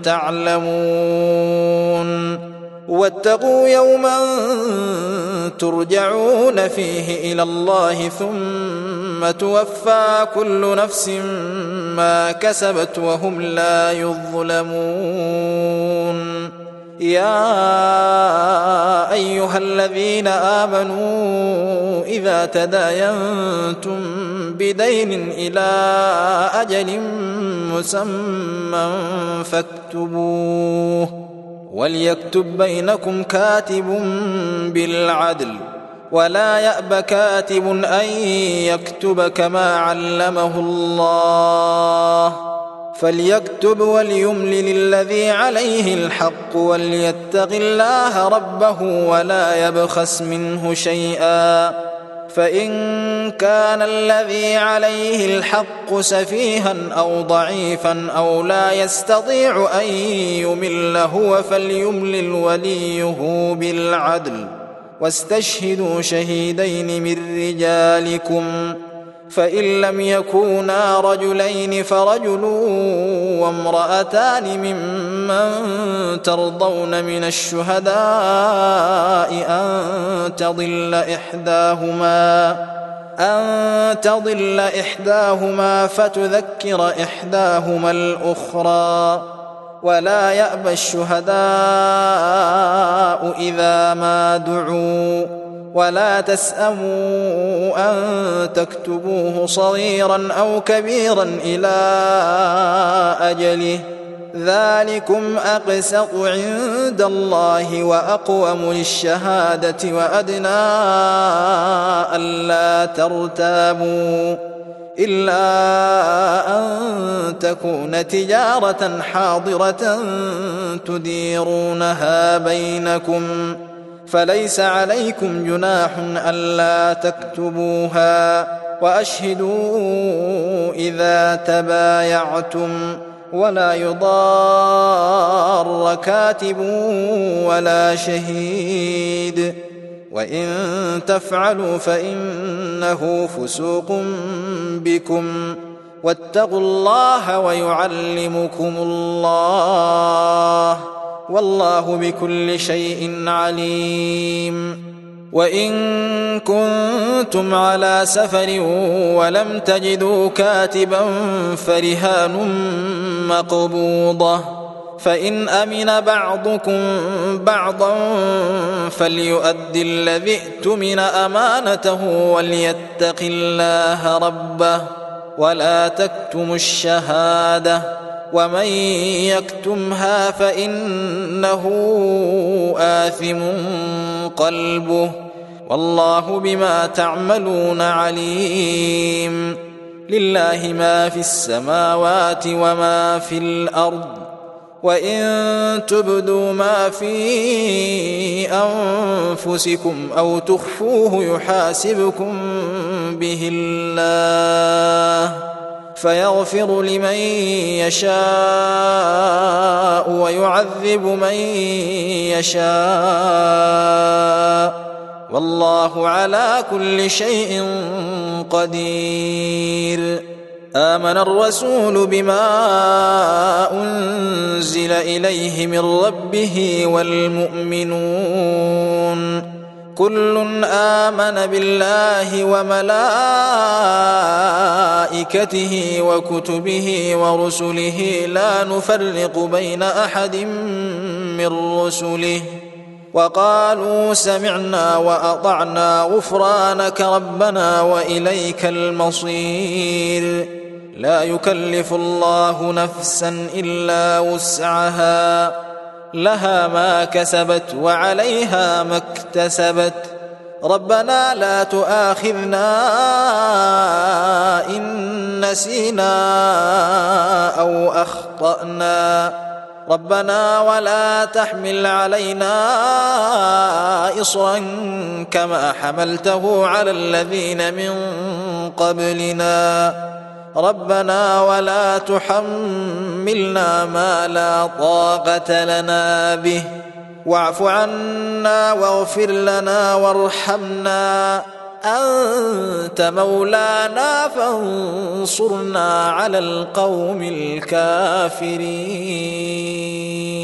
تعلمون واتقوا يوما ترجعون فيه إلى الله ثم توفى كل نفس ما كسبت وهم لا يظلمون يا أيها الذين آمنوا إذا تداينتم بدين إلى أجل مسمى فاكتبوه وليكتب بينكم كاتب بالعدل ولا يأب كاتب أن يكتب كما علمه الله فليكتب وليملل الذي عليه الحق وليتق الله ربه ولا يبخس منه شيئا فإن كان الذي عليه الحق سفيها أو ضعيفا أو لا يستطيع أن يمل هو فليملل وليه بالعدل واستشهدوا شهيدين من رجالكم فإن لم يكونا رجلين فرجل وامرأتان ممن ترضون من الشهداء أن تضل إحداهما أن تضل إحداهما فتذكر إحداهما الأخرى ولا يأبى الشهداء إذا ما دعوا ولا تسأموا أن تكتبوه صغيرا أو كبيرا إلى أجله ذلكم أقسط عند الله وأقوم للشهادة وأدنى ألا ترتابوا إلا أن تكون تجارة حاضرة تديرونها بينكم فليس عليكم جناح ألا تكتبوها وأشهدوا إذا تبايعتم ولا يضار كاتب ولا شهيد وإن تفعلوا فإنه فسوق بكم واتقوا الله ويعلمكم الله والله بكل شيء عليم وإن كنتم على سفر ولم تجدوا كاتبا فرهان مقبوضة فإن أمن بعضكم بعضا فليؤد الذي ائتمن أمانته وليتق الله ربه ولا تكتموا الشهادة ومن يكتمها فإنه آثم قلبه والله بما تعملون عليم. لله ما في السماوات وما في الأرض وإن تبدوا ما في أنفسكم أو تخفوه يحاسبكم به الله فيغفر لمن يشاء ويعذب من يشاء والله على كل شيء قدير. آمن الرسول بما أنزل إليه من ربه والمؤمنون كل آمن بالله وملائكته وكتبه ورسله لا نفرق بين أحد من رسله وقالوا سمعنا وأطعنا غفرانك ربنا وإليك المصير. لا يكلف الله نفسا إلا وسعها لها ما كسبت وعليها ما اكتسبت ربنا لا تؤاخذنا إن نسينا أو أخطأنا ربنا ولا تحمل علينا إصرا كما حملته على الذين من قبلنا ربنا ولا تحملنا ما لا طاقة لنا به واعف عنا واغفر لنا وارحمنا أنت مولانا فانصرنا على القوم الكافرين.